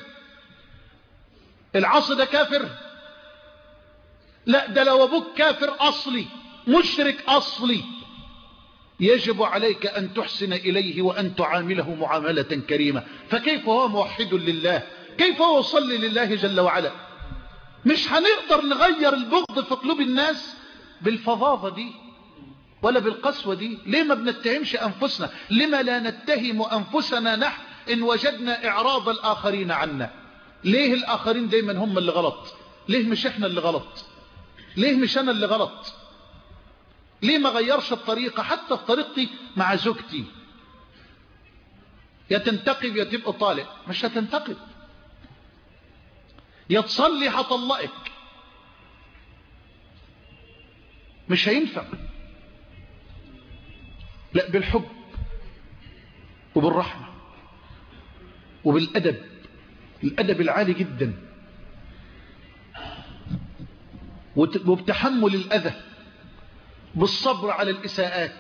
العصي ده كافر؟ لا، ده لو ابوك كافر اصلي مشرك اصلي يجب عليك ان تحسن اليه وان تعامله معاملة كريمة. فكيف هو موحد لله؟ كيف هو يصلي لله جل وعلا؟ مش هنقدر نغير البغض في قلوب الناس بالفظاظة دي ولا بالقسوة دي. ليه ما بنتهمش أنفسنا؟ لما لا نتهم أنفسنا نحن إن وجدنا إعراض الآخرين عنا؟ ليه الآخرين دايما هم اللي غلط؟ ليه مش إحنا اللي غلط؟ ليه مش أنا اللي غلط؟ ليه ما غيرش الطريقة؟ حتى في طريقتي مع زوجتي، يا تنتقب يا تبقى طالق. مش هتنتقب، يا تصلي هطلقك، مش هينفع. لا، بالحب وبالرحمة وبالأدب، الأدب العالي جدا، وبتحمل الأذى، بالصبر على الإساءات.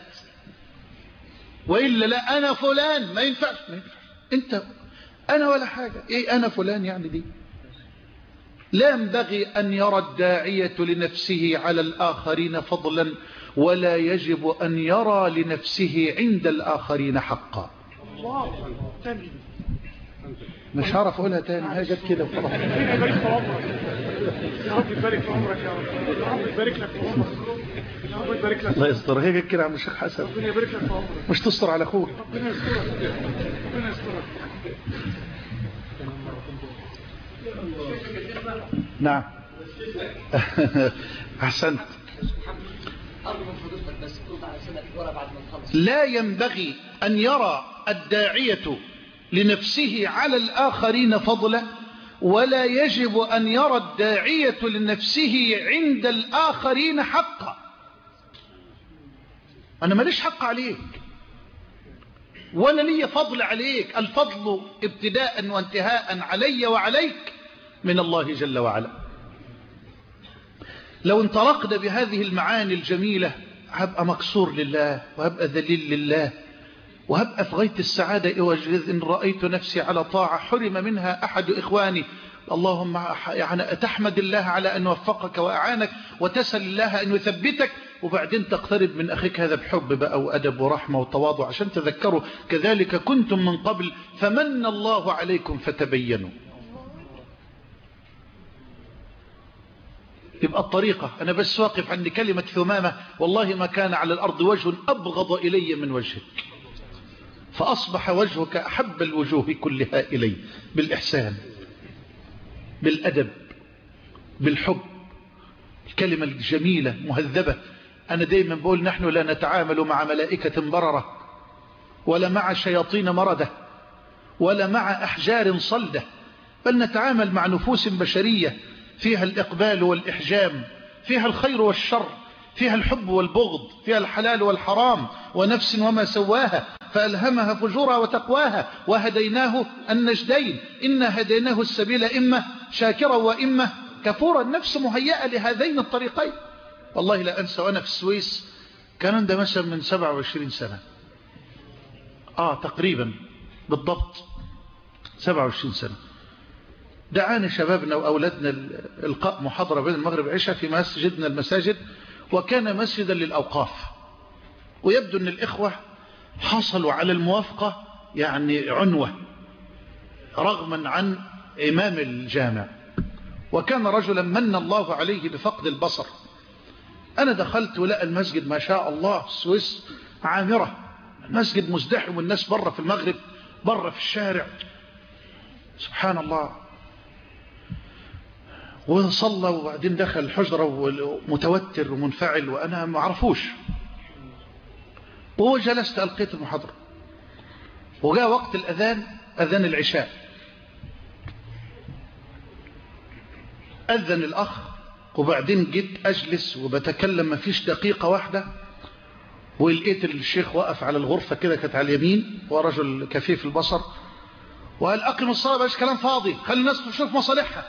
وإلا لا أنا فلان ما ينفعش. ما ينفعش أنت أنا ولا حاجة. إيه أنا فلان يعني دي؟ لا ينبغي أن يرى الداعية لنفسه على الآخرين فضلا، ولا يجب أن يرى لنفسه عند الآخرين حقا. مش هعرف أقولها تاني، هي جت كده وخلاص. يا رب يبارك في عمرك يا رب. يا رب يبارك لك في عمرك. يا رب يبارك لك. الله يستر. هي جت كده يا عم الشيخ حسن. ربنا يبارك لك في عمرك. مش تستر على أخوك. ربنا يسترك. ربنا يسترك. نعم. أحسنت. لا ينبغي أن يرى الداعية لنفسه على الآخرين فضلا، ولا يجب أن يرى الداعية لنفسه عند الآخرين حقا. أنا ماليش حق عليك ولا لي فضل عليك. الفضل ابتداء وانتهاء علي وعليك من الله جل وعلا. لو انطلقنا بهذه المعاني الجميلة هبقى مكسور لله، وهبقى ذليل لله، وهبقى في غاية السعادة وإذ إن رأيت نفسي على طاعة حرم منها أحد إخواني. اللهم يعني تحمد الله على أن وفقك وأعانك، وتسأل الله أن يثبتك، وبعدين تقترب من أخيك هذا بحب بقى وأدب ورحمة وتواضع، عشان تذكروا كذلك كنتم من قبل فمن الله عليكم فتبينوا. يبقى الطريقة. أنا بس واقف عند كلمة ثمامة: والله ما كان على الأرض وجه أبغض إلي من وجهك، فأصبح وجهك أحب الوجوه كلها إلي. بالإحسان، بالأدب، بالحب، الكلمة الجميلة مهذبة. أنا دايما بقول نحن لا نتعامل مع ملائكة بررة، ولا مع شياطين مردة، ولا مع أحجار صلدة، بل نتعامل مع نفوس بشرية فيها الإقبال والإحجام، فيها الخير والشر، فيها الحب والبغض، فيها الحلال والحرام، ونفس وما سواها فألهمها فجورها وتقواها، وهديناه النجدين، إنا هديناه السبيل إما شاكرا وإما كفورا. النفس مهيئة لهذين الطريقين. والله لا أنسى وأنا في السويس، كان ده مثلا من سبعة وعشرين سنة، آه تقريبا بالضبط سبعة وعشرين سنة، دعاني شبابنا وأولادنا إلقاء محاضرة بين المغرب والعشاء في مسجدنا المساجد، وكان مسجدا للأوقاف. ويبدو أن الإخوة حصلوا على الموافقة يعني عنوة رغما عن إمام الجامع، وكان رجلا من الله عليه بفقد البصر. أنا دخلت ولقى المسجد ما شاء الله السويس عامرة، المسجد مزدحم والناس برا في المغرب، برا في الشارع، سبحان الله. وصلى وبعدين دخل الحجرة متوتر ومنفعل، وأنا ما عرفوش. وهو جلست ألقيت المحاضرة، وجاء وقت الأذان، أذان العشاء، أذن الأخ، وبعدين جيت أجلس وبتكلم ما فيش دقيقة واحدة، ولقيت الشيخ وقف على الغرفة كده، كانت على اليمين، ورجل كفيف البصر، وقال أقم الصلاة، بلاش كلام فاضي، خلي الناس تشوف مصالحها.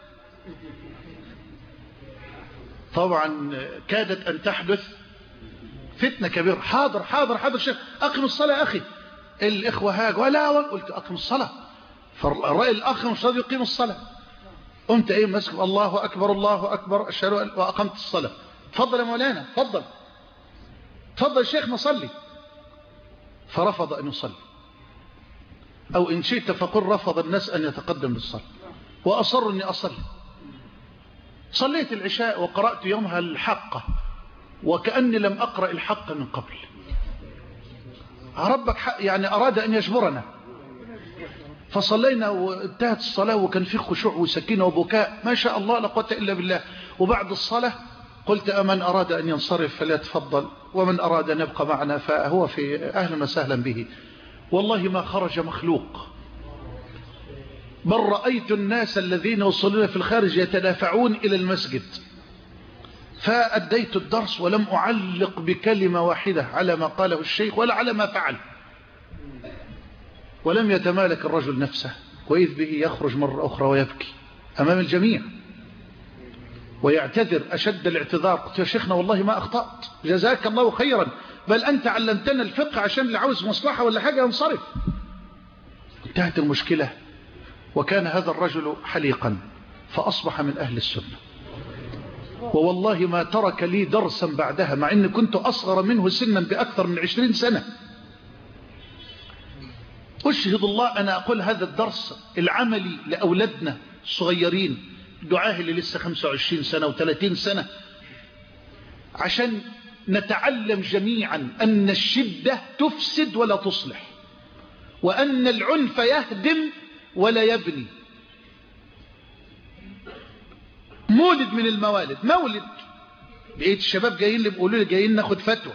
طبعا كادت أن تحدث فتنة كبيرة. حاضر حاضر حاضر شيخ، أقم الصلاة يا أخي. الإخوة هاج ولا قلت أقم الصلاة، فالرأي الآخر مش راضي يقيم الصلاة. قمت ايه مسك الله أكبر الله أكبر أشهد أن وأقمت الصلاة. تفضل يا مولانا، تفضل تفضل يا شيخنا صلي. فرفض أن يصلي، أو إن شئت فقل رفض الناس أن يتقدم للصلاة، وأصر أني أصلي. صليت العشاء وقرأت يومها الحقة وكأني لم أقرأ الحق من قبل. ربك يعني أراد أن يجبرنا، فصلينا وانتهت الصلاة وكان في خشوع وسكينة وبكاء ما شاء الله لا قوة إلا بالله. وبعد الصلاة قلت أمن أراد أن ينصرف فليتفضل، ومن أراد أن يبقى معنا فهو في أهلا وسهلا به. والله ما خرج مخلوق، بل رأيت الناس الذين وصلوا في الخارج يتدافعون إلى المسجد. فأديت الدرس ولم أعلق بكلمة واحدة على ما قاله الشيخ ولا على ما فعل. ولم يتمالك الرجل نفسه، وإذ به يخرج مرة أخرى ويبكي أمام الجميع ويعتذر أشد الاعتذار. قلت يا شيخنا والله ما أخطأت، جزاك الله خيرا، بل أنت علمتنا الفقه عشان اللي عاوز مصلحة ولا حاجة ينصرف. انتهت المشكلة، وكان هذا الرجل حليقا فأصبح من أهل السنة، ووالله ما ترك لي درسا بعدها مع أني كنت أصغر منه سنا بأكثر من عشرين سنة. أشهد الله أنا أقول هذا الدرس العملي لأولادنا الصغيرين دعاه اللي لسه خمسة وعشرين سنة وثلاثين سنة، عشان نتعلم جميعا أن الشدة تفسد ولا تصلح، وأن العنف يهدم ولا يبني. مولد من الموالد، مولد لقيت الشباب جايين اللي بيقولوا لي جايين ناخد فتوى.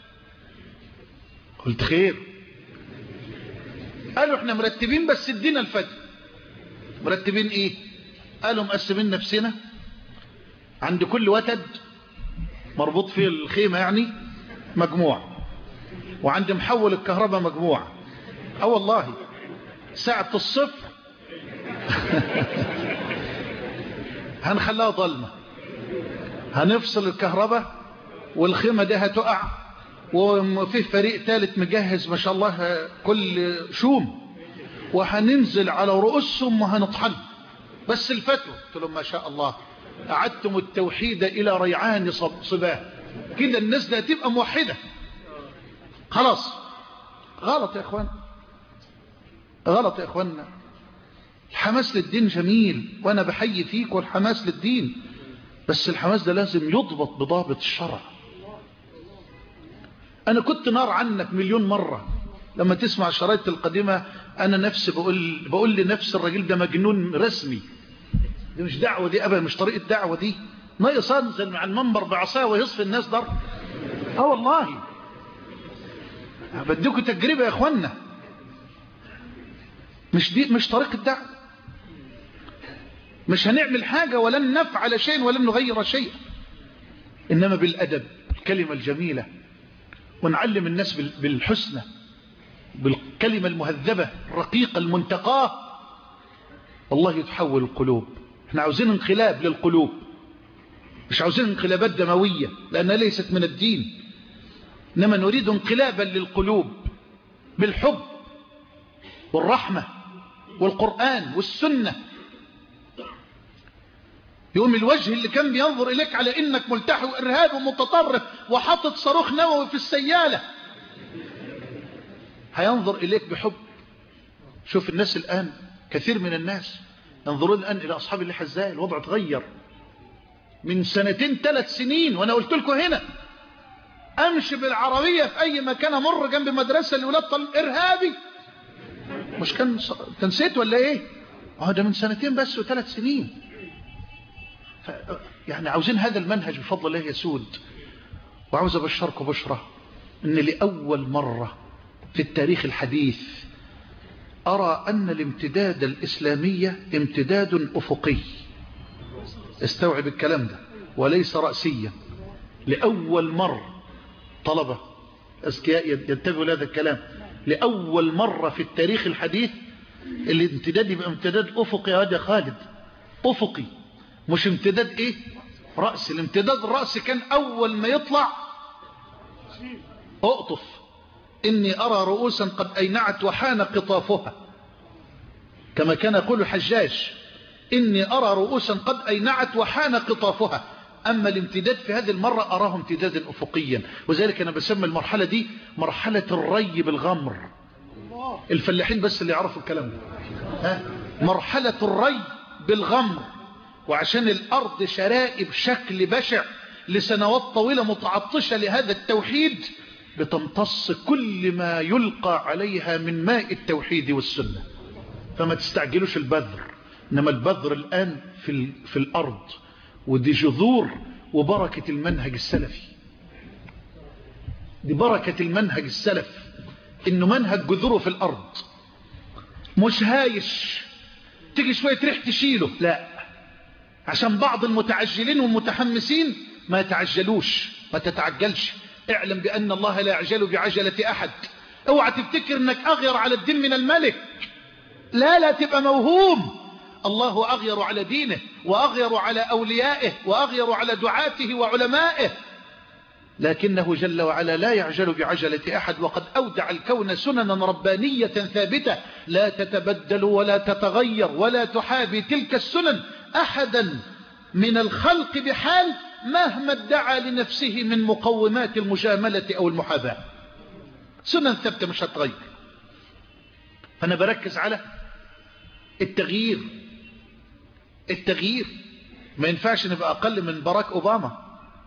قلت خير. قالوا احنا مرتبين بس ادينا الفتوى. مرتبين ايه؟ قالوا مقسمين نفسنا، عند كل وتد مربوط فيه الخيمة يعني مجموعة، وعند محول الكهرباء مجموعة. اه والله ساعة الصفر هنخليها ضلمة، هنفصل الكهرباء والخيمة دي هتقع، وفيه فريق ثالث مجهز ما شاء الله كل شوم، وهننزل على رؤوسهم وهنطحن. بس الفتوى قلت لهم ما شاء الله أعدتم التوحيد إلى ريعان صباه، كده الناس دي هتبقى موحدة خلاص. غلط يا اخوان، غلط يا اخواننا. الحماس للدين جميل وانا بحيي فيك والحماس للدين، بس الحماس ده لازم يضبط بضابط الشرع. انا كنت نار عنك مليون مرة لما تسمع الشرايط القديمة. انا نفسي بقول بقول لنفس الراجل ده مجنون رسمي، دي مش دعوة دي ابدا، مش طريقة دعوة دي. ناقص انزل مع المنبر بعصايه ويصفي الناس ضرب. اه والله بديكوا تجربة يا اخوانا، مش دي مش طريقة دعوة. مش هنعمل حاجة ولن نفعل شيء ولن نغير شيء، إنما بالأدب، الكلمة الجميلة، ونعلم الناس بالحسنى، بالكلمة المهذبة الرقيقة المنتقاة. والله يتحول القلوب. احنا عاوزين انقلاب للقلوب، مش عاوزين انقلابات دموية لأنها ليست من الدين، إنما نريد انقلابا للقلوب بالحب والرحمة والقرآن والسنة. يوم الوجه اللي كان بينظر إليك على إنك ملتحي وإرهاب ومتطرف وحاطط صاروخ نووي في السيالة هينظر إليك بحب. شوف الناس الآن، كثير من الناس ينظرون الآن إلى أصحاب اللحى ازاي. الوضع تغير من سنتين ثلاث سنين، وأنا قلت لكم هنا أمشي بالعربية في أي مكان أمر جنب مدرسة لولاد طالب إرهابي، مش كان تنسيت ولا إيه؟ اه ده من سنتين بس وثلاث سنين. يعني عاوزين هذا المنهج بفضل الله يسود. وعاوز أبشركم بشرة إن لأول مرة في التاريخ الحديث أرى أن الامتداد الإسلامية امتداد أفقي. استوعب الكلام ده، وليس رأسيا. لأول مرة طلبة أذكياء ينتبهوا لهذا الكلام. لأول مرة في التاريخ الحديث الامتداد يبقى امتداد أفقي. يا يا خالد أفقي، مش امتداد ايه رأس. الامتداد الرأس كان اول ما يطلع اقطف إني أرى رؤوسا قد أينعت وحان قطافها، كما كان يقول الحجاج إني أرى رؤوسا قد أينعت وحان قطافها. أما الامتداد في هذه المرة أراه امتدادا أفقيا، وذلك أنا بسمي المرحلة دي مرحلة الري بالغمر. الفلاحين بس اللي يعرفوا الكلام ده، ها؟ مرحلة الري بالغمر. وعشان الأرض شرائب بشكل بشع لسنوات طويلة متعطشة لهذا التوحيد، بتمتص كل ما يلقى عليها من ماء التوحيد والسنة. فما تستعجلوش البذر، إنما البذر الآن في, في الأرض، ودي جذور وبركة المنهج السلفي. دي بركة المنهج السلف، إنه منهج جذوره في الأرض، مش هايش تيجي شوية ريح تشيله، لا، عشان بعض المتعجلين والمتحمسين ما يتعجلوش. ما تتعجلش، اعلم بأن الله لا يعجل بعجلة أحد. اوعى تفتكر انك أغير على الدين من الملك، لا لا تبقى موهوم. الله أغير على دينه، وأغير على أوليائه، وأغير على دعاته وعلمائه، لكنه جل وعلا لا يعجل بعجلة أحد. وقد أودع الكون سننا ربانية ثابتة لا تتبدل ولا تتغير ولا تحابي تلك السنن أحدا من الخلق بحال، مهما ادعى لنفسه من مقومات المجاملة أو المحاباة. سنن ثابتة مش هتغير. فأنا بركز على التغيير. التغيير ما ينفعش نبقى أقل من باراك أوباما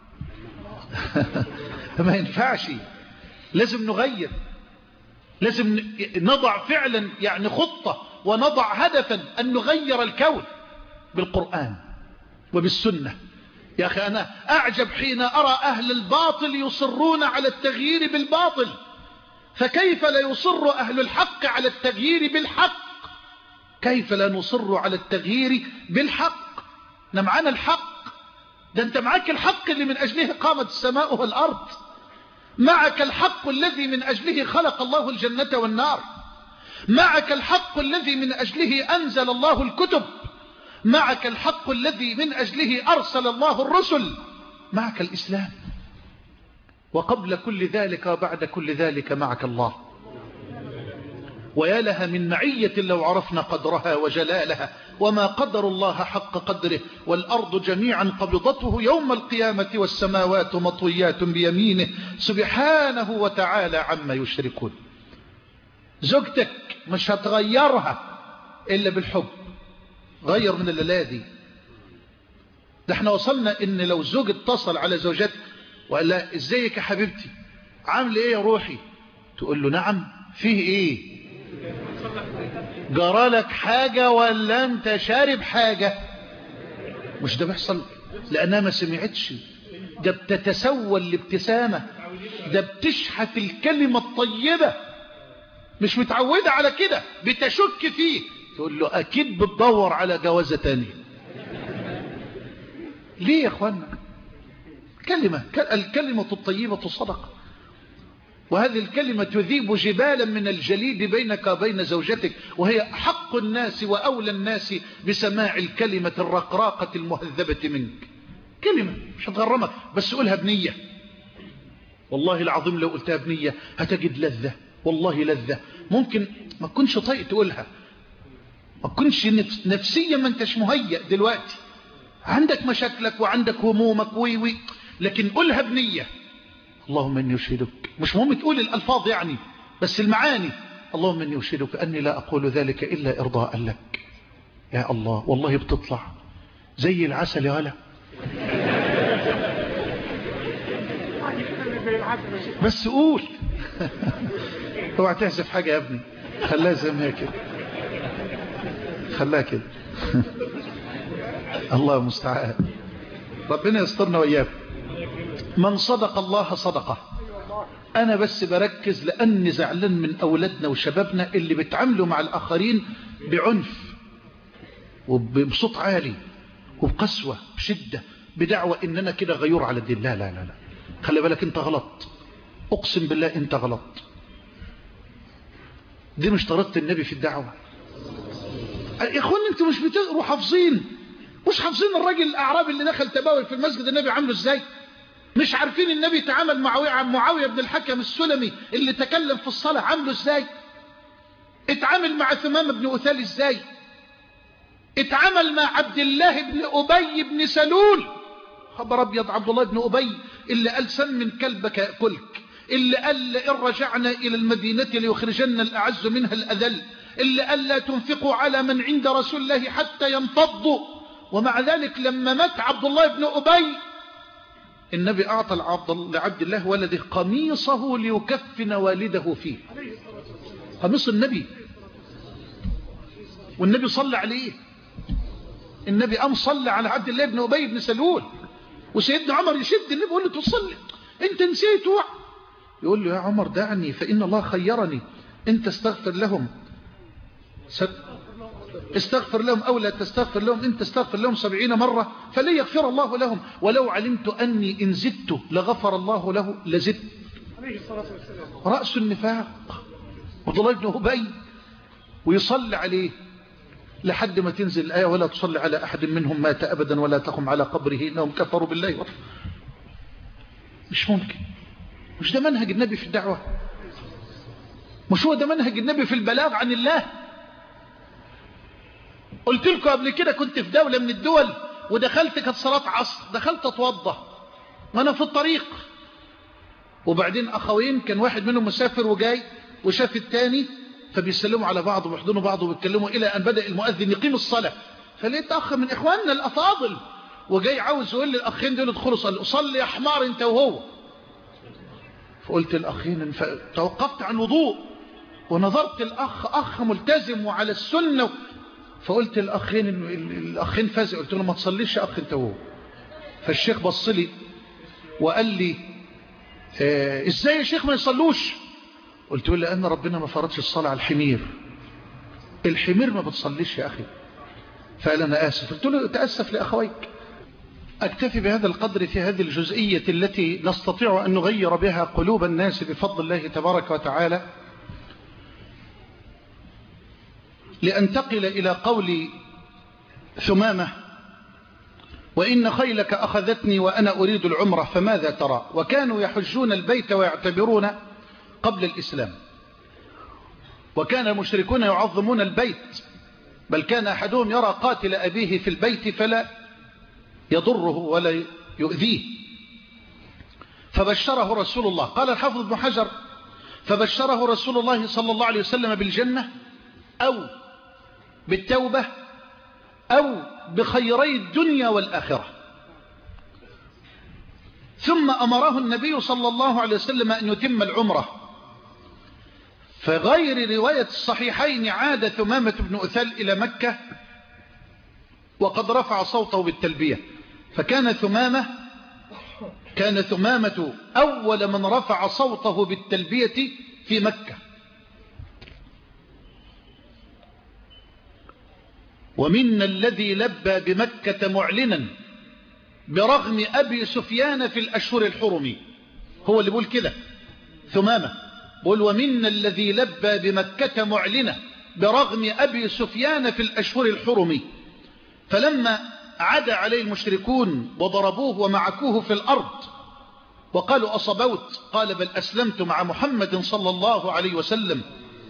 ما ينفعش، لازم نغير، لازم نضع فعلا يعني خطة ونضع هدفا أن نغير الكون بالقرآن وبالسنة. يا أخي أنا أعجب حين أرى أهل الباطل يصرون على التغيير بالباطل، فكيف لا يصر أهل الحق على التغيير بالحق؟ كيف لا نصر على التغيير بالحق؟ نمعنا الحق ده، أنت معك الحق اللي من أجله قامت السماء والأرض، معك الحق الذي من أجله خلق الله الجنة والنار، معك الحق الذي من أجله أنزل الله الكتب، معك الحق الذي من أجله أرسل الله الرسل، معك الإسلام. وقبل كل ذلك وبعد كل ذلك معك الله. ويا لها من معية لو عرفنا قدرها وجلالها، وما قدر الله حق قدره، والأرض جميعا قبضته يوم القيامة والسماوات مطويات بيمينه سبحانه وتعالى عما يشركون. زوجتك مش هتغيرها إلا بالحب. غير من الليلة. ده احنا وصلنا ان لو زوج اتصل على زوجته وقال لها ازيك يا حبيبتي، عامل ايه يا روحي، تقول له نعم، فيه ايه، جرالك حاجة ولا انت شارب حاجة؟ مش ده بيحصل؟ لانها ما سمعتش، ده بتتسول الابتسامة، ده بتشحت الكلمة الطيبة، مش متعودة على كده، بتشك فيه، تقول له اكيد بتدور على جوازة تانية. ليه يا اخوانا؟ كلمة، الكلمة الطيبة صدقة، وهذه الكلمة تذيب جبالا من الجليد بينك وبين زوجتك، وهي حق الناس وأولى الناس بسماع الكلمة الرقراقة المهذبة منك. كلمة مش هتغرمك، بس قولها بنية. والله العظيم لو قلتها بنية هتجد لذة، والله لذة. ممكن ما تكونش طايق تقولها، ما تكونش نفسيا ما انتش مهيأ دلوقتي، عندك مشاكلك وعندك همومك وي وي، لكن قولها بنية. اللهم اني اشهدك، مش مهم تقول الالفاظ يعني، بس المعاني. اللهم اني اشهدك اني لا اقول ذلك الا ارضاء لك. يا الله، والله بتطلع زي العسل يا غلا. بس قول. اوعى تحذف حاجه يا ابني، خليها زي ما هي كده، خليها كده. الله المستعان، ربنا يسترنا وإياكم. من صدق الله صدقه. أنا بس بركز لأني زعلان من أولادنا وشبابنا اللي بيتعاملوا مع الآخرين بعنف وبصوت عالي وبقسوة بشدة، بدعوة إننا كده غيور على الدين. لا لا لا لا، خلي بالك أنت غلط، أقسم بالله أنت غلط. دي مش طريقة النبي في الدعوة يا إخوان. أنتوا مش بتقروا حافظين، مش حافظين الراجل الأعرابي اللي دخل تباول في المسجد النبي عامله إزاي؟ مش عارفين النبي تعامل مع معاوية بن الحكم السلمي اللي تكلم في الصلاة عامله ازاي؟ اتعامل مع ثمامة بن أثال ازاي؟ اتعامل مع عبد الله بن أبي بن سلول. خبر أبيض، عبد الله بن أبي اللي قال سمن كلبك يأكلك، اللي قال إن رجعنا إلى المدينة ليخرجن الأعز منها الأذل، اللي قال لا تنفقوا على من عند رسول الله حتى ينفضوا. ومع ذلك لما مات عبد الله بن أبي النبي أعطى لعبد الله ولده قميصه ليكفن والده فيه، قميص النبي، والنبي صلى عليه. النبي أم صلى على عبد الله بن أبي بن سلول، وسيدنا عمر يشد النبي يقول له تصلي انت نسيت. يقول له يا عمر دعني فإن الله خيرني، انت استغفر لهم استغفر لهم أو لا تستغفر لهم، انت استغفر لهم سبعين مرة فلن يغفر الله لهم، ولو علمت أني إن زدت لغفر الله له لزدت. رأس النفاق عبد الله بن أبي، ويصلي عليه لحد ما تنزل الآية ولا تصلي على أحد منهم مات أبدا ولا تقم على قبره إنهم كفروا بالله. مش ممكن، مش ده منهج النبي في الدعوة، مش هو ده منهج النبي في البلاغ عن الله. قلت لكم قبل كده كنت في دولة من الدول ودخلت كانت صلاة عصر، دخلت اتوضى وانا في الطريق، وبعدين اخوين كان واحد منهم مسافر وجاي وشاف التاني فبيسلموا على بعض وبيحضنوا بعض وبيتكلموا الى ان بدأ المؤذن يقيم الصلاة. فلقيت اخ من اخواننا الافاضل وجاي عاوز يقول للاخين دول ادخلوا صلوا، صلي يا حمار انت وهو. فقلت الاخين، توقفت عن الوضوء ونظرت الاخ اخ ملتزم وعلى السنة، فقلت الاخين الاخين فازع، قلت له ما تصليش يا اخ انت وهو. فالشيخ بص لي وقال لي اه ازاي يا شيخ ما يصلوش؟ قلت له لان ربنا ما فرضش الصلاة على الحمير، الحمير ما بتصليش يا اخي. فقال انا اسف. قلت له تأسف لاخويك. اكتفي بهذا القدر في هذه الجزئية التي نستطيع ان نغير بها قلوب الناس بفضل الله تبارك وتعالى، لأنتقل إلى قول ثمامة: وإن خيلك أخذتني وأنا أريد العمرة فماذا ترى؟ وكانوا يحجون البيت ويعتبرون قبل الإسلام، وكان المشركون يعظمون البيت، بل كان أحدهم يرى قاتل أبيه في البيت فلا يضره ولا يؤذيه. فبشره رسول الله، قال الحافظ ابن حجر: فبشره رسول الله صلى الله عليه وسلم بالجنة أو بالتوبة أو بخيري الدنيا والآخرة. ثم أمره النبي صلى الله عليه وسلم أن يتم العمرة. فغير رواية الصحيحين عاد ثمامة بن أثال إلى مكة وقد رفع صوته بالتلبية، فكان ثمامة كان ثمامة أول من رفع صوته بالتلبية في مكة. ومنا الذي لبى بمكة معلنا برغم أبي سفيان في الأشهر الحرم. هو اللي بيقول كده ثمامة، بيقول ومنا الذي لبى بمكة معلنا برغم أبي سفيان في الأشهر الحرم. فلما عدا عليه المشركون وضربوه ومعكوه في الأرض وقالوا أصبوت، قال بل أسلمت مع محمد صلى الله عليه وسلم.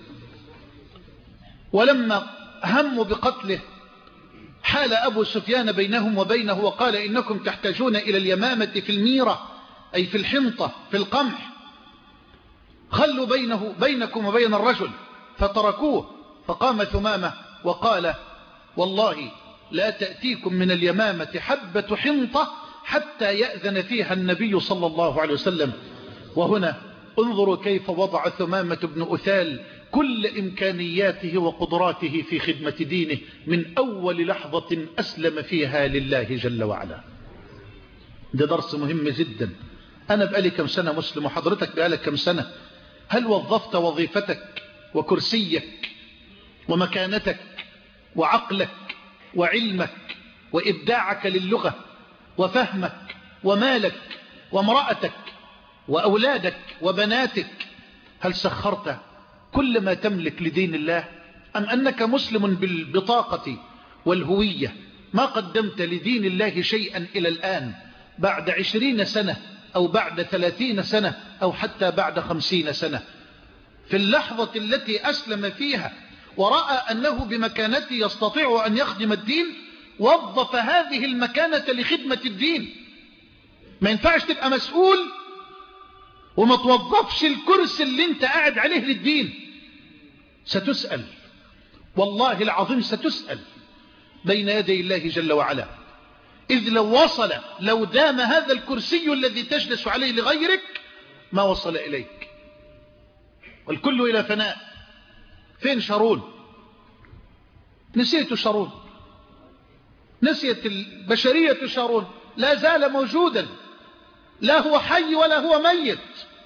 ولما هموا بقتله حال أبو سفيان بينهم وبينه وقال إنكم تحتاجون إلى اليمامة في الميرة، أي في الحنطة في القمح، خلوا بينه بينكم وبين الرجل. فتركوه. فقام ثمامة وقال والله لا تأتيكم من اليمامة حبة حنطة حتى يأذن فيها النبي صلى الله عليه وسلم. وهنا انظروا كيف وضع ثمامة بن أثال كل إمكانياته وقدراته في خدمة دينه من أول لحظة أسلم فيها لله جل وعلا. ده درس مهم جدا. أنا بقالي كم سنة مسلم وحضرتك بقالك كم سنة؟ هل وظفت وظيفتك وكرسيك ومكانتك وعقلك وعلمك وإبداعك للغة وفهمك ومالك وامرأتك وأولادك وبناتك، هل سخرت كل ما تملك لدين الله؟ أم أنك مسلم بالبطاقة والهوية ما قدمت لدين الله شيئا إلى الآن بعد عشرين سنة أو بعد ثلاثين سنة أو حتى بعد خمسين سنة. في اللحظة التي أسلم فيها ورأى أنه بمكانته يستطيع أن يخدم الدين وظف هذه المكانة لخدمة الدين. ما ينفعش تبقى مسؤول وما توظفش الكرسي اللي انت قاعد عليه للدين. ستسأل، والله العظيم ستسأل بين يدي الله جل وعلا. إذ لو وصل لو دام هذا الكرسي الذي تجلس عليه لغيرك ما وصل إليك، والكل إلى فناء. فين شارون؟ نسيت شارون، نسيت البشرية شارون، لا زال موجودا، لا هو حي ولا هو ميت.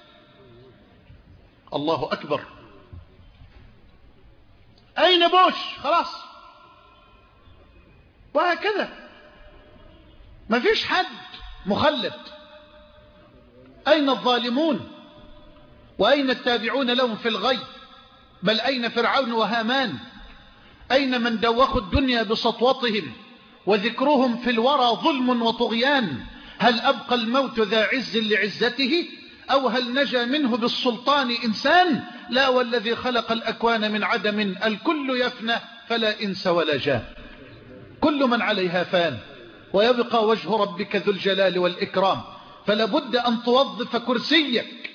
الله أكبر. أين بوش؟ خلاص. وهكذا ما فيش حد مخلد. أين الظالمون؟ وأين التابعون لهم في الغي؟ بل أين فرعون وهامان؟ أين من دوخوا الدنيا بسطوتهم وذكرهم في الورى ظلم وطغيان؟ هل أبقى الموت ذا عز لعزته أو هل نجا منه بالسلطان إنسان؟ لا، والذي خلق الأكوان من عدم الكل يفنى فلا إنس ولا جان. كل من عليها فان ويبقى وجه ربك ذو الجلال والإكرام. فلا بد أن توظف كرسيك.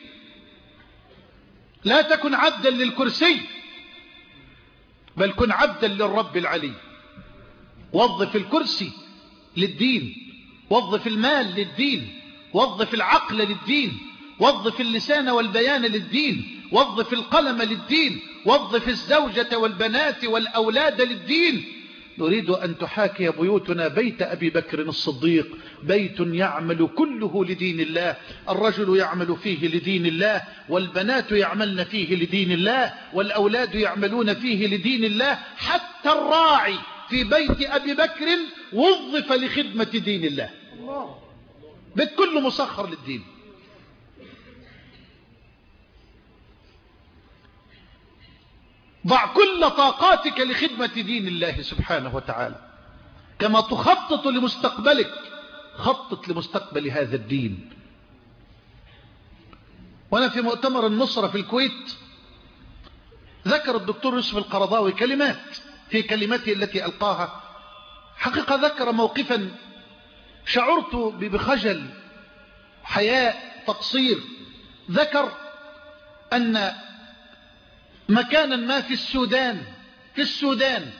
لا تكن عبدا للكرسي بل كن عبدا للرب العلي. وظف الكرسي للدين، وظف المال للدين، وظف العقل للدين، وظف اللسان والبيان للدين، وظف القلم للدين، وظف الزوجة والبنات والأولاد للدين. نريد أن تحاكي بيوتنا بيت أبي بكر الصديق، بيت يعمل كله لدين الله. الرجل يعمل فيه لدين الله، والبنات يعملن فيه لدين الله، والأولاد يعملون فيه لدين الله. حتى الراعي في بيت أبي بكر وظف لخدمة دين الله. بيت كله مسخر للدين. ضع كل طاقاتك لخدمة دين الله سبحانه وتعالى. كما تخطط لمستقبلك خطط لمستقبل هذا الدين. وأنا في مؤتمر النصرة في الكويت ذكر الدكتور يوسف القرضاوي كلمات في كلمته التي ألقاها. حقيقة ذكر موقفا شعرت بخجل، حياء، تقصير. ذكر أن مكانا ما في السودان في السودان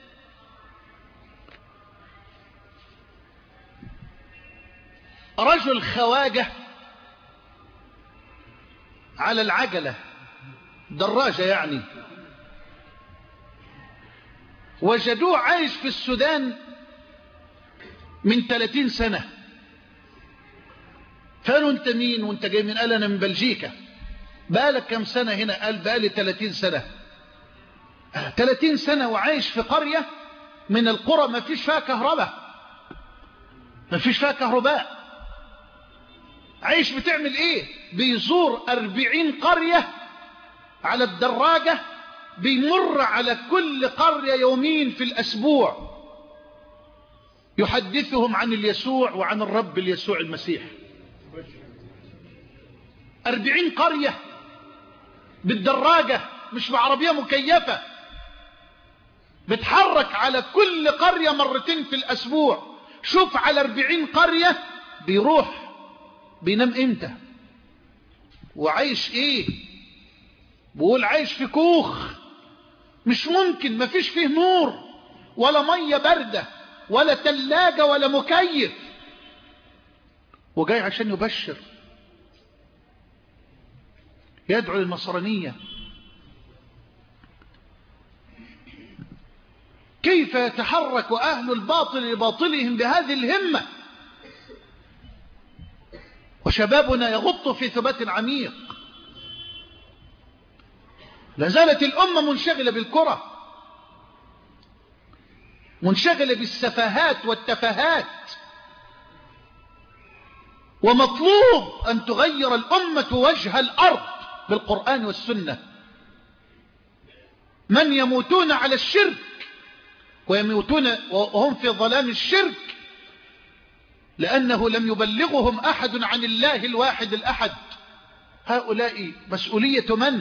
رجل خواجة على العجلة، دراجة يعني، وجدوه عايش في السودان من ثلاثين سنة. قالوا انت مين وانت جاي من؟ قال انا من بلجيكا. بقالك كم سنة هنا؟ قال بقالي ثلاثين سنة. ثلاثين سنة وعايش في قرية من القرى ما فيش فيها كهرباء، ما فيش فيها كهرباء. عايش بتعمل ايه؟ بيزور أربعين قرية على الدراجة، بيمر على كل قرية يومين في الأسبوع، يحدثهم عن اليسوع وعن الرب اليسوع المسيح. أربعين قرية بالدراجة، مش بعربية مكيفة، بتحرك على كل قرية مرتين في الأسبوع. شوف على أربعين قرية بيروح بينام امتى وعايش ايه؟ بقول عايش في كوخ مش ممكن، ما فيش فيه نور ولا مية باردة ولا تلاجة ولا مكيف، وجاي عشان يبشر، يدعو للنصرانية. كيف يتحرك أهل الباطل لباطلهم بهذه الهمة؟ وشبابنا يغط في ثبات عميق. لازالت الأمة منشغلة بالكرة، منشغلة بالسفاهات والتفاهات، ومطلوب أن تغير الأمة وجه الأرض بالقرآن والسنة. من يموتون على الشرك ويموتون وهم في ظلام الشرك لأنه لم يبلغهم أحد عن الله الواحد الأحد. هؤلاء مسؤولية من؟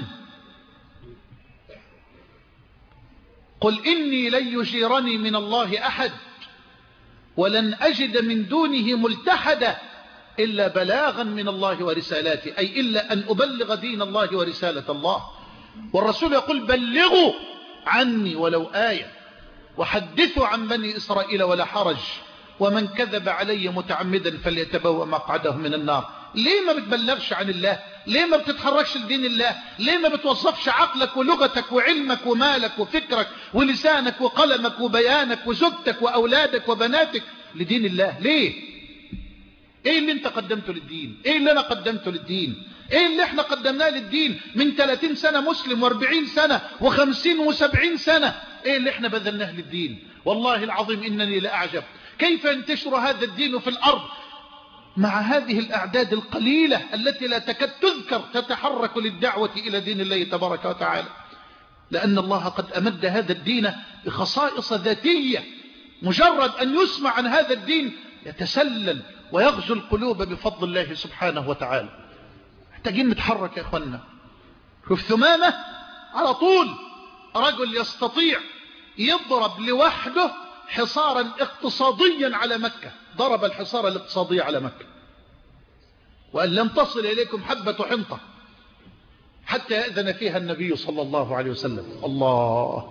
قل إني لن يجيرني من الله أحد ولن أجد من دونه ملتحدا إلا بلاغا من الله ورسالاته، أي إلا أن أبلغ دين الله ورسالة الله. والرسول يقول بلغوا عني ولو آية وحدثوا عن بني إسرائيل ولا حرج، ومن كذب علي متعمدا فليتبوأ مقعده من النار. ليه ما بتبلغش عن الله؟ ليه ما بتتحركش لدين الله؟ ليه ما بتوظفش عقلك ولغتك وعلمك ومالك وفكرك ولسانك وقلمك وبيانك وزوجتك وأولادك وبناتك لدين الله؟ ليه؟ ايه اللي انت قدمته للدين؟ ايه اللي انا قدمته للدين؟ ايه اللي احنا قدمناه للدين من ثلاثين سنة مسلم واربعين سنة وخمسين وسبعين سنة؟ ايه اللي احنا بذلناه للدين؟ والله العظيم انني لأعجب كيف ينتشر هذا الدين في الارض مع هذه الاعداد القليلة التي لا تكاد تذكر تتحرك للدعوة الى دين الله تبارك وتعالى، لان الله قد امد هذا الدين بخصائص ذاتية. مجرد ان يسمع عن هذا الدين يتسلل ويغزو القلوب بفضل الله سبحانه وتعالى. محتاجين نتحرك يا اخوانا. شوف ثمامة على طول رجل يستطيع يضرب لوحده حصارا اقتصاديا على مكة، ضرب الحصار الاقتصادي على مكة وأن لم تصل إليكم حبة حنطة حتى يأذن فيها النبي صلى الله عليه وسلم. الله،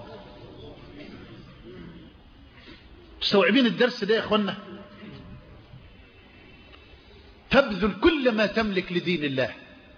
مستوعبين الدرس ده يا اخوانا؟ تبذل كل ما تملك لدين الله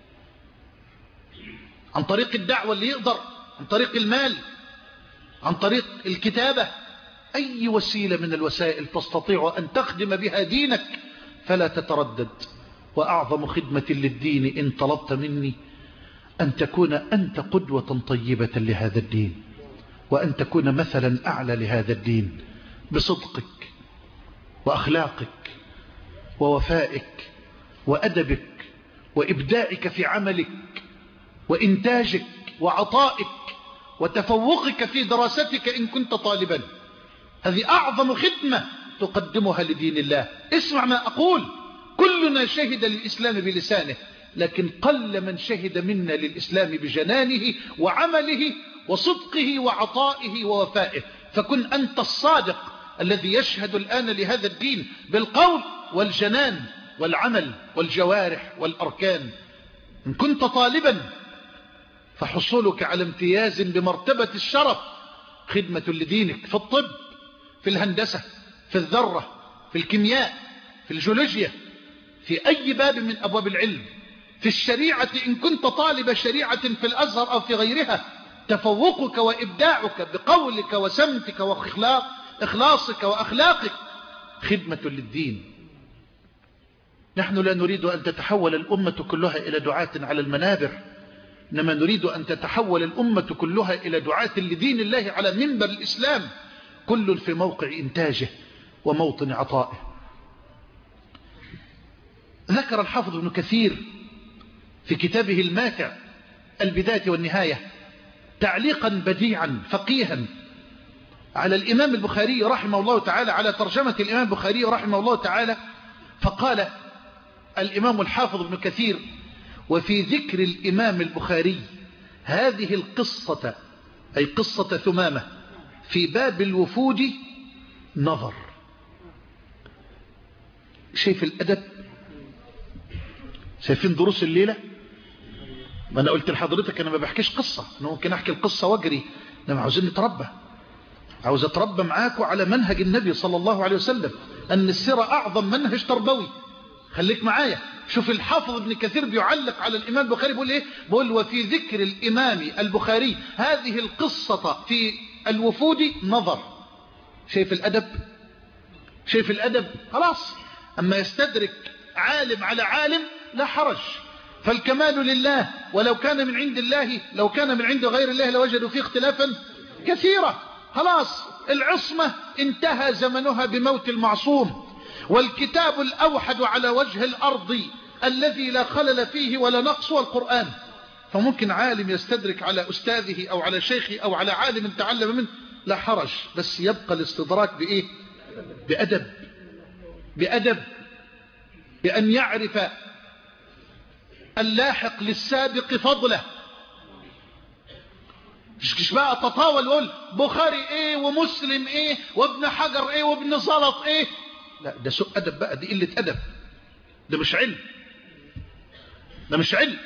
عن طريق الدعوة اللي يقدر، عن طريق المال، عن طريق الكتابة، أي وسيلة من الوسائل تستطيع أن تخدم بها دينك فلا تتردد. وأعظم خدمة للدين إن طلبت مني أن تكون أنت قدوة طيبة لهذا الدين، وأن تكون مثلا أعلى لهذا الدين بصدقك وأخلاقك ووفائك وأدبك وإبداعك في عملك وإنتاجك وعطائك وتفوقك في دراستك إن كنت طالبا. هذه أعظم خدمة تقدمها لدين الله. اسمع ما أقول، كلنا شهد للإسلام بلسانه، لكن قل من شهد منا للإسلام بجنانه وعمله وصدقه وعطائه ووفائه. فكن أنت الصادق الذي يشهد الآن لهذا الدين بالقول والجنان والعمل والجوارح والأركان. إن كنت طالبا فحصولك على امتياز بمرتبة الشرف خدمة لدينك في الطب، في الهندسة، في الذرة، في الكيمياء، في الجيولوجيا، في أي باب من أبواب العلم، في الشريعة إن كنت طالب شريعة في الأزهر أو في غيرها. تفوقك وإبداعك بقولك وسمتك وإخلاصك وأخلاقك خدمة للدين. نحن لا نريد أن تتحول الأمة كلها إلى دعاة على المنابر، إنما نريد أن تتحول الأمة كلها إلى دعاة لدين الله على منبر الإسلام، كل في موقع إنتاجه وموطن عطائه. ذكر الحافظ ابن كثير في كتابه الماتع البداية والنهاية تعليقا بديعا فقيها على الإمام البخاري رحمه الله تعالى، على ترجمة الإمام البخاري رحمه الله تعالى، فقال الإمام الحافظ ابن كثير: وفي ذكر الإمام البخاري هذه القصة، أي قصة ثمامة، في باب الوفود نظر. شايف الأدب؟ شايفين دروس الليلة؟ ما أنا قلت لحضرتك أنا ما بحكيش قصة، أنا ممكن أحكي القصة وأجري، إنما عاوزين نتربى، عاوز أتربى معاكم على منهج النبي صلى الله عليه وسلم، أن السيرة أعظم منهج تربوي. خليك معايا. شوف الحافظ ابن كثير بيعلق على الإمام البخاري بيقول إيه؟ بيقول: وفي ذكر الإمام البخاري هذه القصة في الوفود نظر. شايف الأدب؟ شايف الأدب؟ خلاص. أما يستدرك عالم على عالم لا حرج، فالكمال لله، ولو كان من عند الله، لو كان من عند غير الله لوجدوا فيه اختلافا كثيرا. خلاص العصمة انتهى زمنها بموت المعصوم، والكتاب الأوحد على وجه الأرض الذي لا خلل فيه ولا نقص هو القرآن. فممكن عالم يستدرك على أستاذه أو على شيخه أو على عالم تعلم منه، لا حرج، بس يبقى الاستدراك بإيه؟ بأدب، بأدب. بأن يعرف اللاحق للسابق فضله. مش بقى تطاول يقول بخاري ايه ومسلم ايه وابن حجر ايه وابن زلط ايه. لا، ده سوء أدب بقى، دي قلة أدب، ده مش علم، ده مش علم.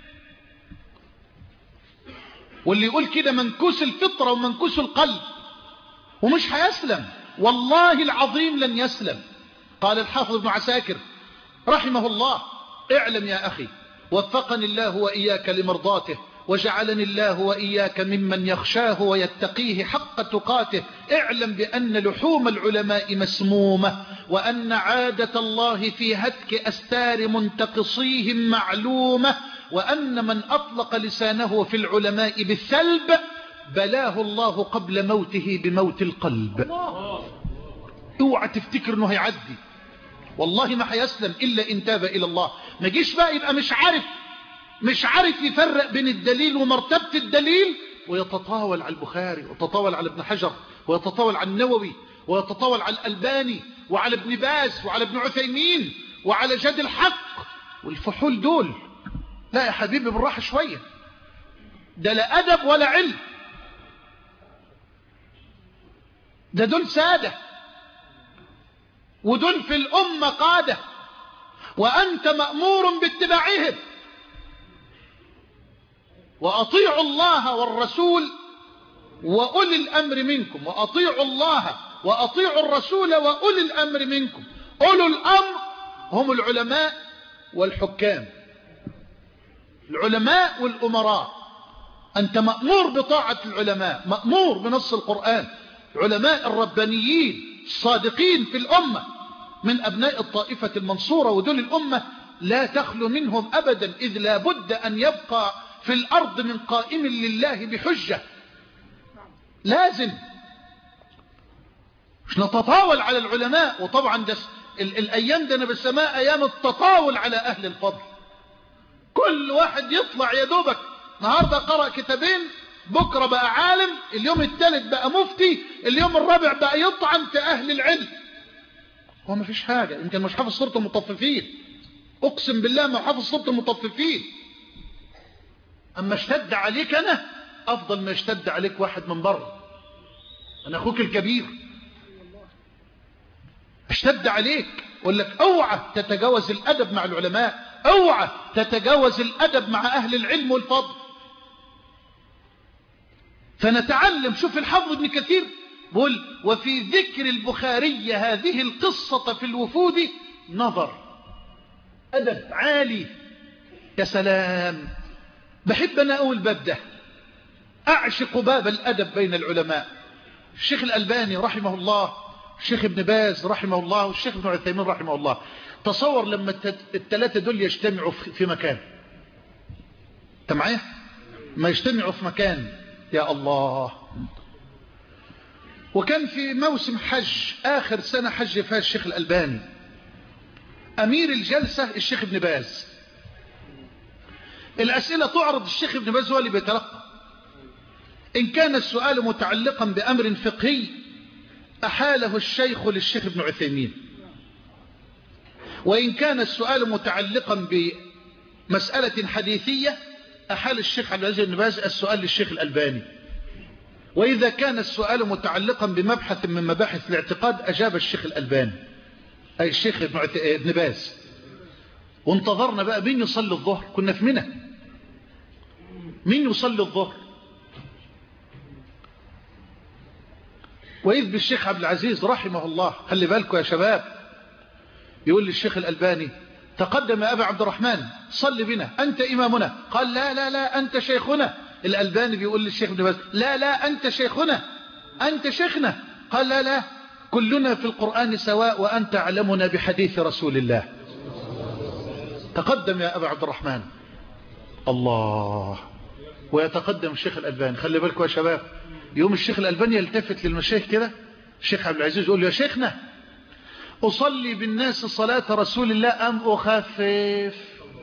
واللي يقول كده منكوس الفطرة ومنكوس القلب، ومش هيسلم، والله العظيم لن يسلم. قال الحافظ ابن عساكر رحمه الله: اعلم يا أخي وفقني الله وإياك لمرضاته، وجعلني الله وإياك ممن يخشاه ويتقيه حق تقاته. اعلم بأن لحوم العلماء مسمومة، وأن عادة الله في هتك أستار منتقصيهم معلومة، وأن من أطلق لسانه في العلماء بالثلب بلاه الله قبل موته بموت القلب. اوعى تفتكر انه هيعدي، والله ما هيسلم إلا إن تاب إلى الله. ما جيش بقى يبقى مش عارف مش عارف يفرق بين الدليل ومرتبة الدليل، ويتطاول على البخاري ويتطاول على ابن حجر ويتطاول على النووي ويتطاول على الألباني وعلى ابن باز وعلى ابن عثيمين وعلى جد الحق والفحول دول. لا يا حبيبي، بالراحة شوية، ده لا أدب ولا علم، ده دول سادة ودول في الأمة قادة، وأنت مأمور باتباعهم. وأطيعوا الله والرسول وأولي الأمر منكم، وأطيعوا الله وأطيعوا الرسول وأولي الأمر منكم. أولو الأمر هم العلماء والحكام، العلماء والأمراء. أنت مأمور بطاعة العلماء، مأمور بنص القرآن. علماء الربانيين الصادقين في الأمة من أبناء الطائفة المنصورة، ودول الأمة لا تخلو منهم أبدا، إذ لا بد أن يبقى في الأرض من قائم لله بحجة. لازم مش نتطاول على العلماء. وطبعا ده ال الأيام ده أنا بسماها أيام التطاول على أهل الفضل. كل واحد يطلع يدوبك، النهاردة قرأ كتابين، بكرة بقى عالم، اليوم الثالث بقى مفتي، اليوم الرابع بقى يطعن في أهل العلم. هو ما فيش حاجة، يمكن مش حافظ سورة المطففين، أقسم بالله ما حافظ سورة المطففين. أما اشتد عليك أنا أفضل ما اشتد عليك واحد من بره، أنا أخوك الكبير، اشتد عليك أقول لك اوعى تتجاوز الأدب مع العلماء، اوعى تتجاوز الأدب مع أهل العلم والفضل. فنتعلم. شوف الحافظ ابن كثير بقول: وفي ذكر البخاري هذه القصة في الوفود نظر، أدب عالي. يا سلام، بحب أنا أقول باب ده، أعشق باب الأدب بين العلماء. الشيخ الألباني رحمه الله، الشيخ ابن باز رحمه الله، والشيخ ابن عثيمين رحمه الله. تصور لما الثلاثة دول يجتمعوا في مكان، انت معايا؟ ما يجتمعوا في مكان، يا الله. وكان في موسم حج، آخر سنة حج فيها الشيخ الألباني، أمير الجلسة الشيخ ابن باز. الأسئلة تعرض، الشيخ ابن باز هو اللي بيتلقى. إن كان السؤال متعلقا بأمر فقهي أحاله الشيخ للشيخ ابن عثيمين، وإن كان السؤال متعلقا بمسألة حديثية أحال الشيخ عبد العزيز بن باز السؤال للشيخ الألباني، وإذا كان السؤال متعلقا بمبحث من مباحث الاعتقاد أجاب الشيخ الألباني أي الشيخ ابن باز. وانتظرنا بقى مين يصلي الظهر، كنا في منى، مين يصلي الظهر؟ وإذ بالشيخ عبد العزيز رحمه الله، خلي بالكم يا شباب، يقول للشيخ الألباني: تقدم يا أبا عبد الرحمن صل بنا، أنت إمامنا. قال: لا لا لا أنت شيخنا. الألباني بيقول للشيخ ابن باز: لا لا أنت شيخنا، أنت شيخنا. قال: لا لا كلنا في القرآن سواء، وأنت أعلمنا بحديث رسول الله. تقدم يا أبا عبد الرحمن. الله. ويتقدم الشيخ الألباني. خلي بالكم يا شباب، يوم الشيخ الألباني يلتفت للمشايخ كده، الشيخ عبد العزيز يقول له: يا شيخنا أصلي بالناس صلاة رسول الله أم أخفف؟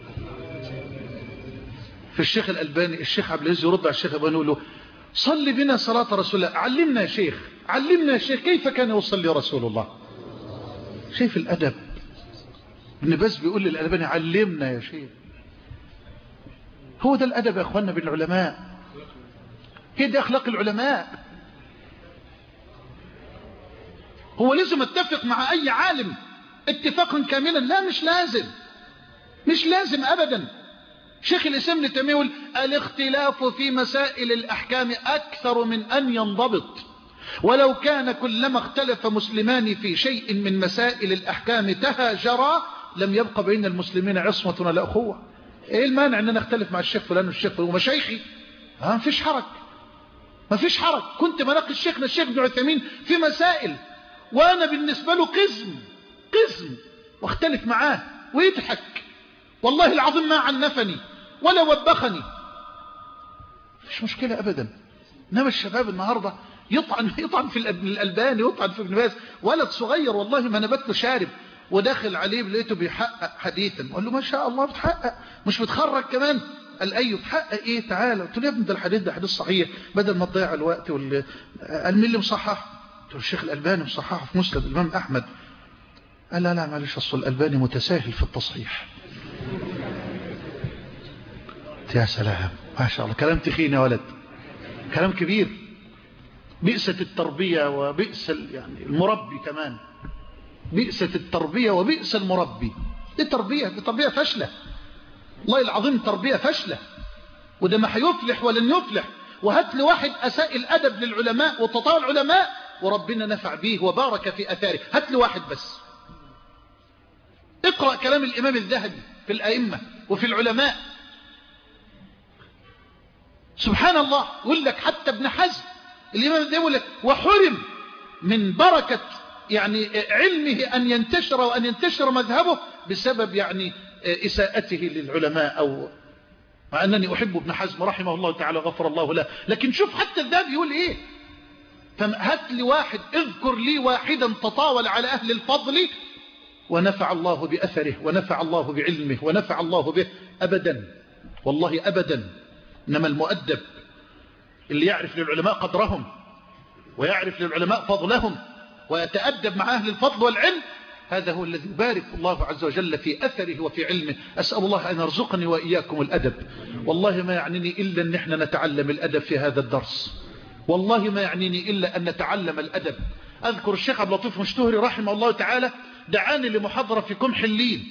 في الشيخ الألباني الشيخ عبد العزيز يرد على الشيخ الألباني يقول له: صلي بنا صلاة رسول الله، علمنا يا شيخ، علمنا يا شيخ كيف كان يصلي رسول الله. شايف الأدب، ابن باز بيقول للألباني علمنا يا شيخ. هو ده الأدب يا أخوانا بالعلماء، هي دي أخلاق العلماء. هو لازم اتفق مع أي عالم اتفاقا كاملا؟ لا، مش لازم، مش لازم أبدا. شيخ الإسلام ابن تيمية يقول الاختلاف في مسائل الأحكام أكثر من أن ينضبط، ولو كان كلما اختلف مسلمان في شيء من مسائل الأحكام تهاجرا لم يبقى بين المسلمين عصمة ولا أخوة. إيه المانع أن نختلف مع الشيخ فلان والشيخ فلان ومشايخي؟ ما فيش حرج، ما فيش حرج. كنت بناقش الشيخنا الشيخ ابن عثيمين في مسائل وأنا بالنسبة له قزم قزم واختلف معاه ويضحك، والله العظيم ما عنفني ولا وبخني، مش مشكلة أبدا. إنما الشباب النهاردة يطعن يطعن في الألباني، يطعن في ابن باز. ولد صغير والله ما نبت له شارب وداخل عليه لقيته بيحقق حديثا، قال له ما شاء الله بتحقق، مش بتخرج كمان؟ قال ايوه. بتحقق ايه؟ تعالى. قلت له يا ابني ده الحديث ده حديث صحيح، بدل ما تضيع الوقت. وال... قال مين اللي مصحح؟ قلت له الشيخ الألباني مصححه في مسند الإمام أحمد. قال لا لا معلش، اصل الألباني متساهل في التصحيح. يا سلام، ما شاء الله، كلام تخين يا ولد، كلام كبير. بئست التربية وبئس يعني المربي كمان، بئست التربية وبئس المربي. دي تربية، دي تربية فاشلة، والله العظيم تربية فاشلة، وده ما هيفلح ولن يفلح. وهات لي واحد أساء الأدب للعلماء وتطاول العلماء وربنا نفع به وبارك في أثاره، هات لي واحد بس. اقرأ كلام الإمام الذهبي في الأئمة وفي العلماء، سبحان الله. يقول لك حتى ابن حزم الإمام الذهبي يقول لك وحرم من بركة يعني علمه أن ينتشر وأن ينتشر مذهبه بسبب يعني إساءته للعلماء. أو مع أنني أحب ابن حزم رحمه الله تعالى غفر الله له، لكن شوف حتى الذهبي يقول إيه. فهات لي واحد، اذكر لي واحدا تطاول على أهل الفضل ونفع الله بأثره ونفع الله بعلمه ونفع الله به. أبدا، والله أبدا. إنما المؤدب اللي يعرف للعلماء قدرهم ويعرف للعلماء فضلهم ويتأدب مع أهل الفضل والعلم، هذا هو الذي يبارك الله عز وجل في أثره وفي علمه. أسأل الله أن يرزقني وإياكم الأدب. والله ما يعنيني إلا أن احنا نتعلم الأدب في هذا الدرس، والله ما يعنيني إلا أن نتعلم الأدب. أذكر الشيخ عبد اللطيف مشتهري رحمه الله تعالى دعاني لمحاضرة في كم حلين،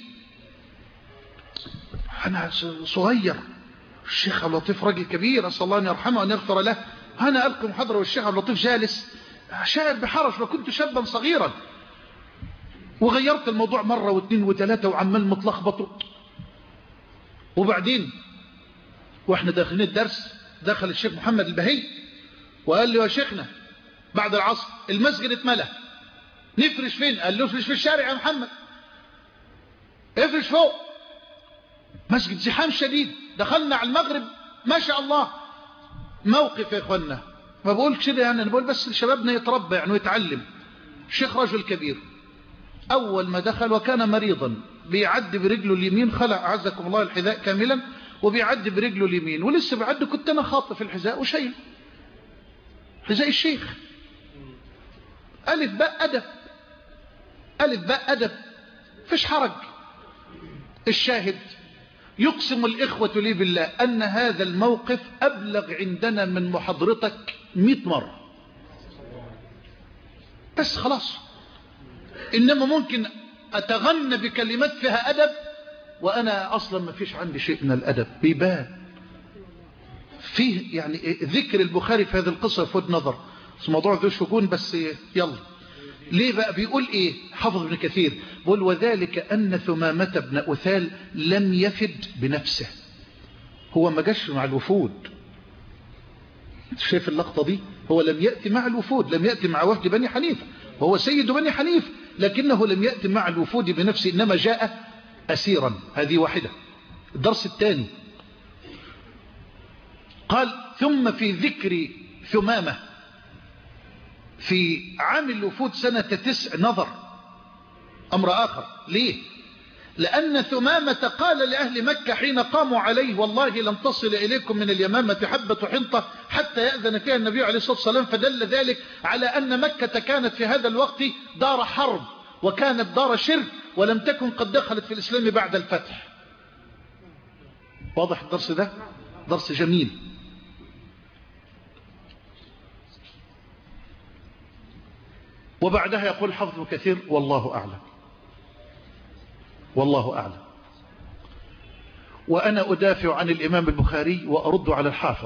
أنا صغير، الشيخ عبد اللطيف راجل كبير أسأل الله أن يرحمه وأن يغفر له. أنا ألقي محاضرة والشيخ عبد اللطيف جالس شاعر بحرج وكنت شابا صغيرا، وغيرت الموضوع مرة واثنين وثلاثة وعمال متلخبط. وبعدين واحنا داخلين الدرس دخل الشيخ محمد البهي وقال لي يا شيخنا بعد العصر المسجد اتملى، نفرش فين؟ قال له افرش في الشارع يا محمد، افرش فوق. مسجد زحام شديد، دخلنا على المغرب ما شاء الله. موقف يا اخوانا، ما بقولش كده يعني، انا بقول بس شبابنا يتربى يعني ويتعلم. الشيخ رجل كبير، اول ما دخل وكان مريضا بيعدي برجله اليمين، خلع اعزكم الله الحذاء كاملا وبيعدي برجله اليمين، ولسه بيعدي كنت انا خاطف الحذاء وشيل حذاء الشيخ. الف باء ادب، الف باء ادب، فيش حرج. الشاهد يقسم الإخوة لي بالله أن هذا الموقف أبلغ عندنا من محاضرتك مئة مرة، بس خلاص. إنما ممكن أتغنى بكلمات فيها أدب وأنا أصلا ما فيش عندي شيء من الأدب، بيبان فيه يعني ذكر البخاري في هذه القصة فود نظر، موضوع ذو شجون بس يلا. ليه بقى؟ بيقول ايه حافظ ابن كثير، بيقول وذلك ان ثمامة بن أثال لم يفد بنفسه، هو ما جاش مع الوفود. شايف اللقطة دي؟ هو لم يأتي مع الوفود، لم يأتي مع وفد بني حنيفة، وهو سيد بني حنيفة، لكنه لم يأتي مع الوفود بنفسه، إنما جاء أسيرا. هذه واحدة. الدرس الثاني قال ثم في ذكر ثمامة في عام الوفود سنة تسع نظر أمر آخر. ليه؟ لأن ثمامة قال لأهل مكة حين قاموا عليه والله لن تصل إليكم من اليمامة حبة حنطة حتى يأذن فيها النبي عليه الصلاة والسلام، فدل ذلك على أن مكة كانت في هذا الوقت دار حرب وكانت دار شرك، ولم تكن قد دخلت في الإسلام بعد الفتح. واضح الدرس ده؟ درس جميل. وبعدها يقول حافظ كثير والله أعلم، والله أعلم. وأنا أدافع عن الإمام البخاري وأرد على الحافظ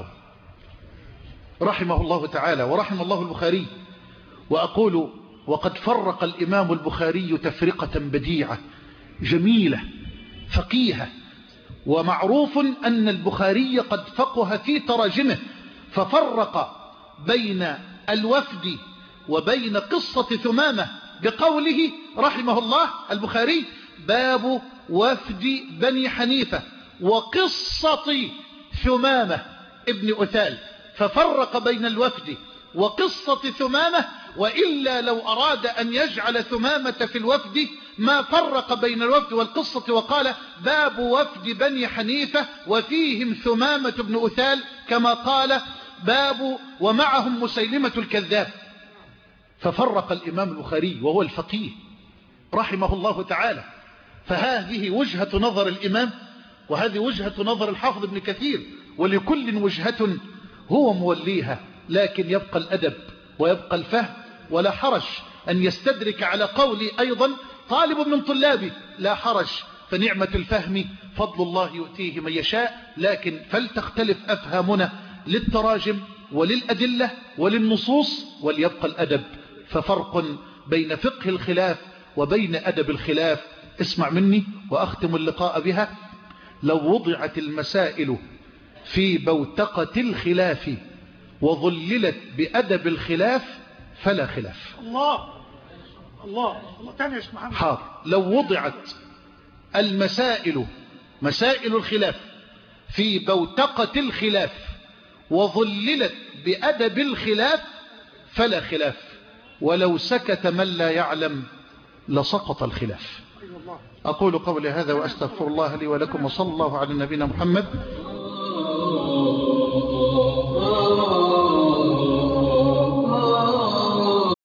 رحمه الله تعالى ورحم الله البخاري، وأقول وقد فرق الإمام البخاري تفرقة بديعة جميلة فقيهة. ومعروف أن البخاري قد فقه في تراجمه، ففرق بين الوفد وبين قصة ثمامة بقوله رحمه الله البخاري باب وفد بني حنيفة وقصة ثمامة ابن أثال، ففرق بين الوفد وقصة ثمامة. وإلا لو أراد أن يجعل ثمامة في الوفد ما فرق بين الوفد والقصة وقال باب وفد بني حنيفة وفيهم ثمامة بن أثال، كما قال باب ومعهم مسيلمة الكذاب. ففرق الإمام البخاري وهو الفقيه رحمه الله تعالى. فهذه وجهة نظر الإمام، وهذه وجهة نظر الحافظ ابن كثير، ولكل وجهة هو موليها، لكن يبقى الأدب ويبقى الفهم. ولا حرج أن يستدرك على قولي أيضا طالب من طلابي، لا حرج، فنعمة الفهم فضل الله يؤتيه من يشاء. لكن فلتختلف أفهامنا للتراجم وللأدلة وللنصوص، وليبقى الأدب. ففرق بين فقه الخلاف وبين أدب الخلاف. اسمع مني وأختم اللقاء بها. لو وضعت المسائل في بوتقة الخلاف وظللت بأدب الخلاف فلا خلاف. الله الله الله تاني يا شيخ محمد. حاضر. لو وضعت المسائل مسائل الخلاف في بوتقة الخلاف وظللت بأدب الخلاف فلا خلاف، ولو سكت من لا يعلم لسقط الخلاف. أقول قولي هذا وأستغفر الله لي ولكم، وصلى الله على نبينا محمد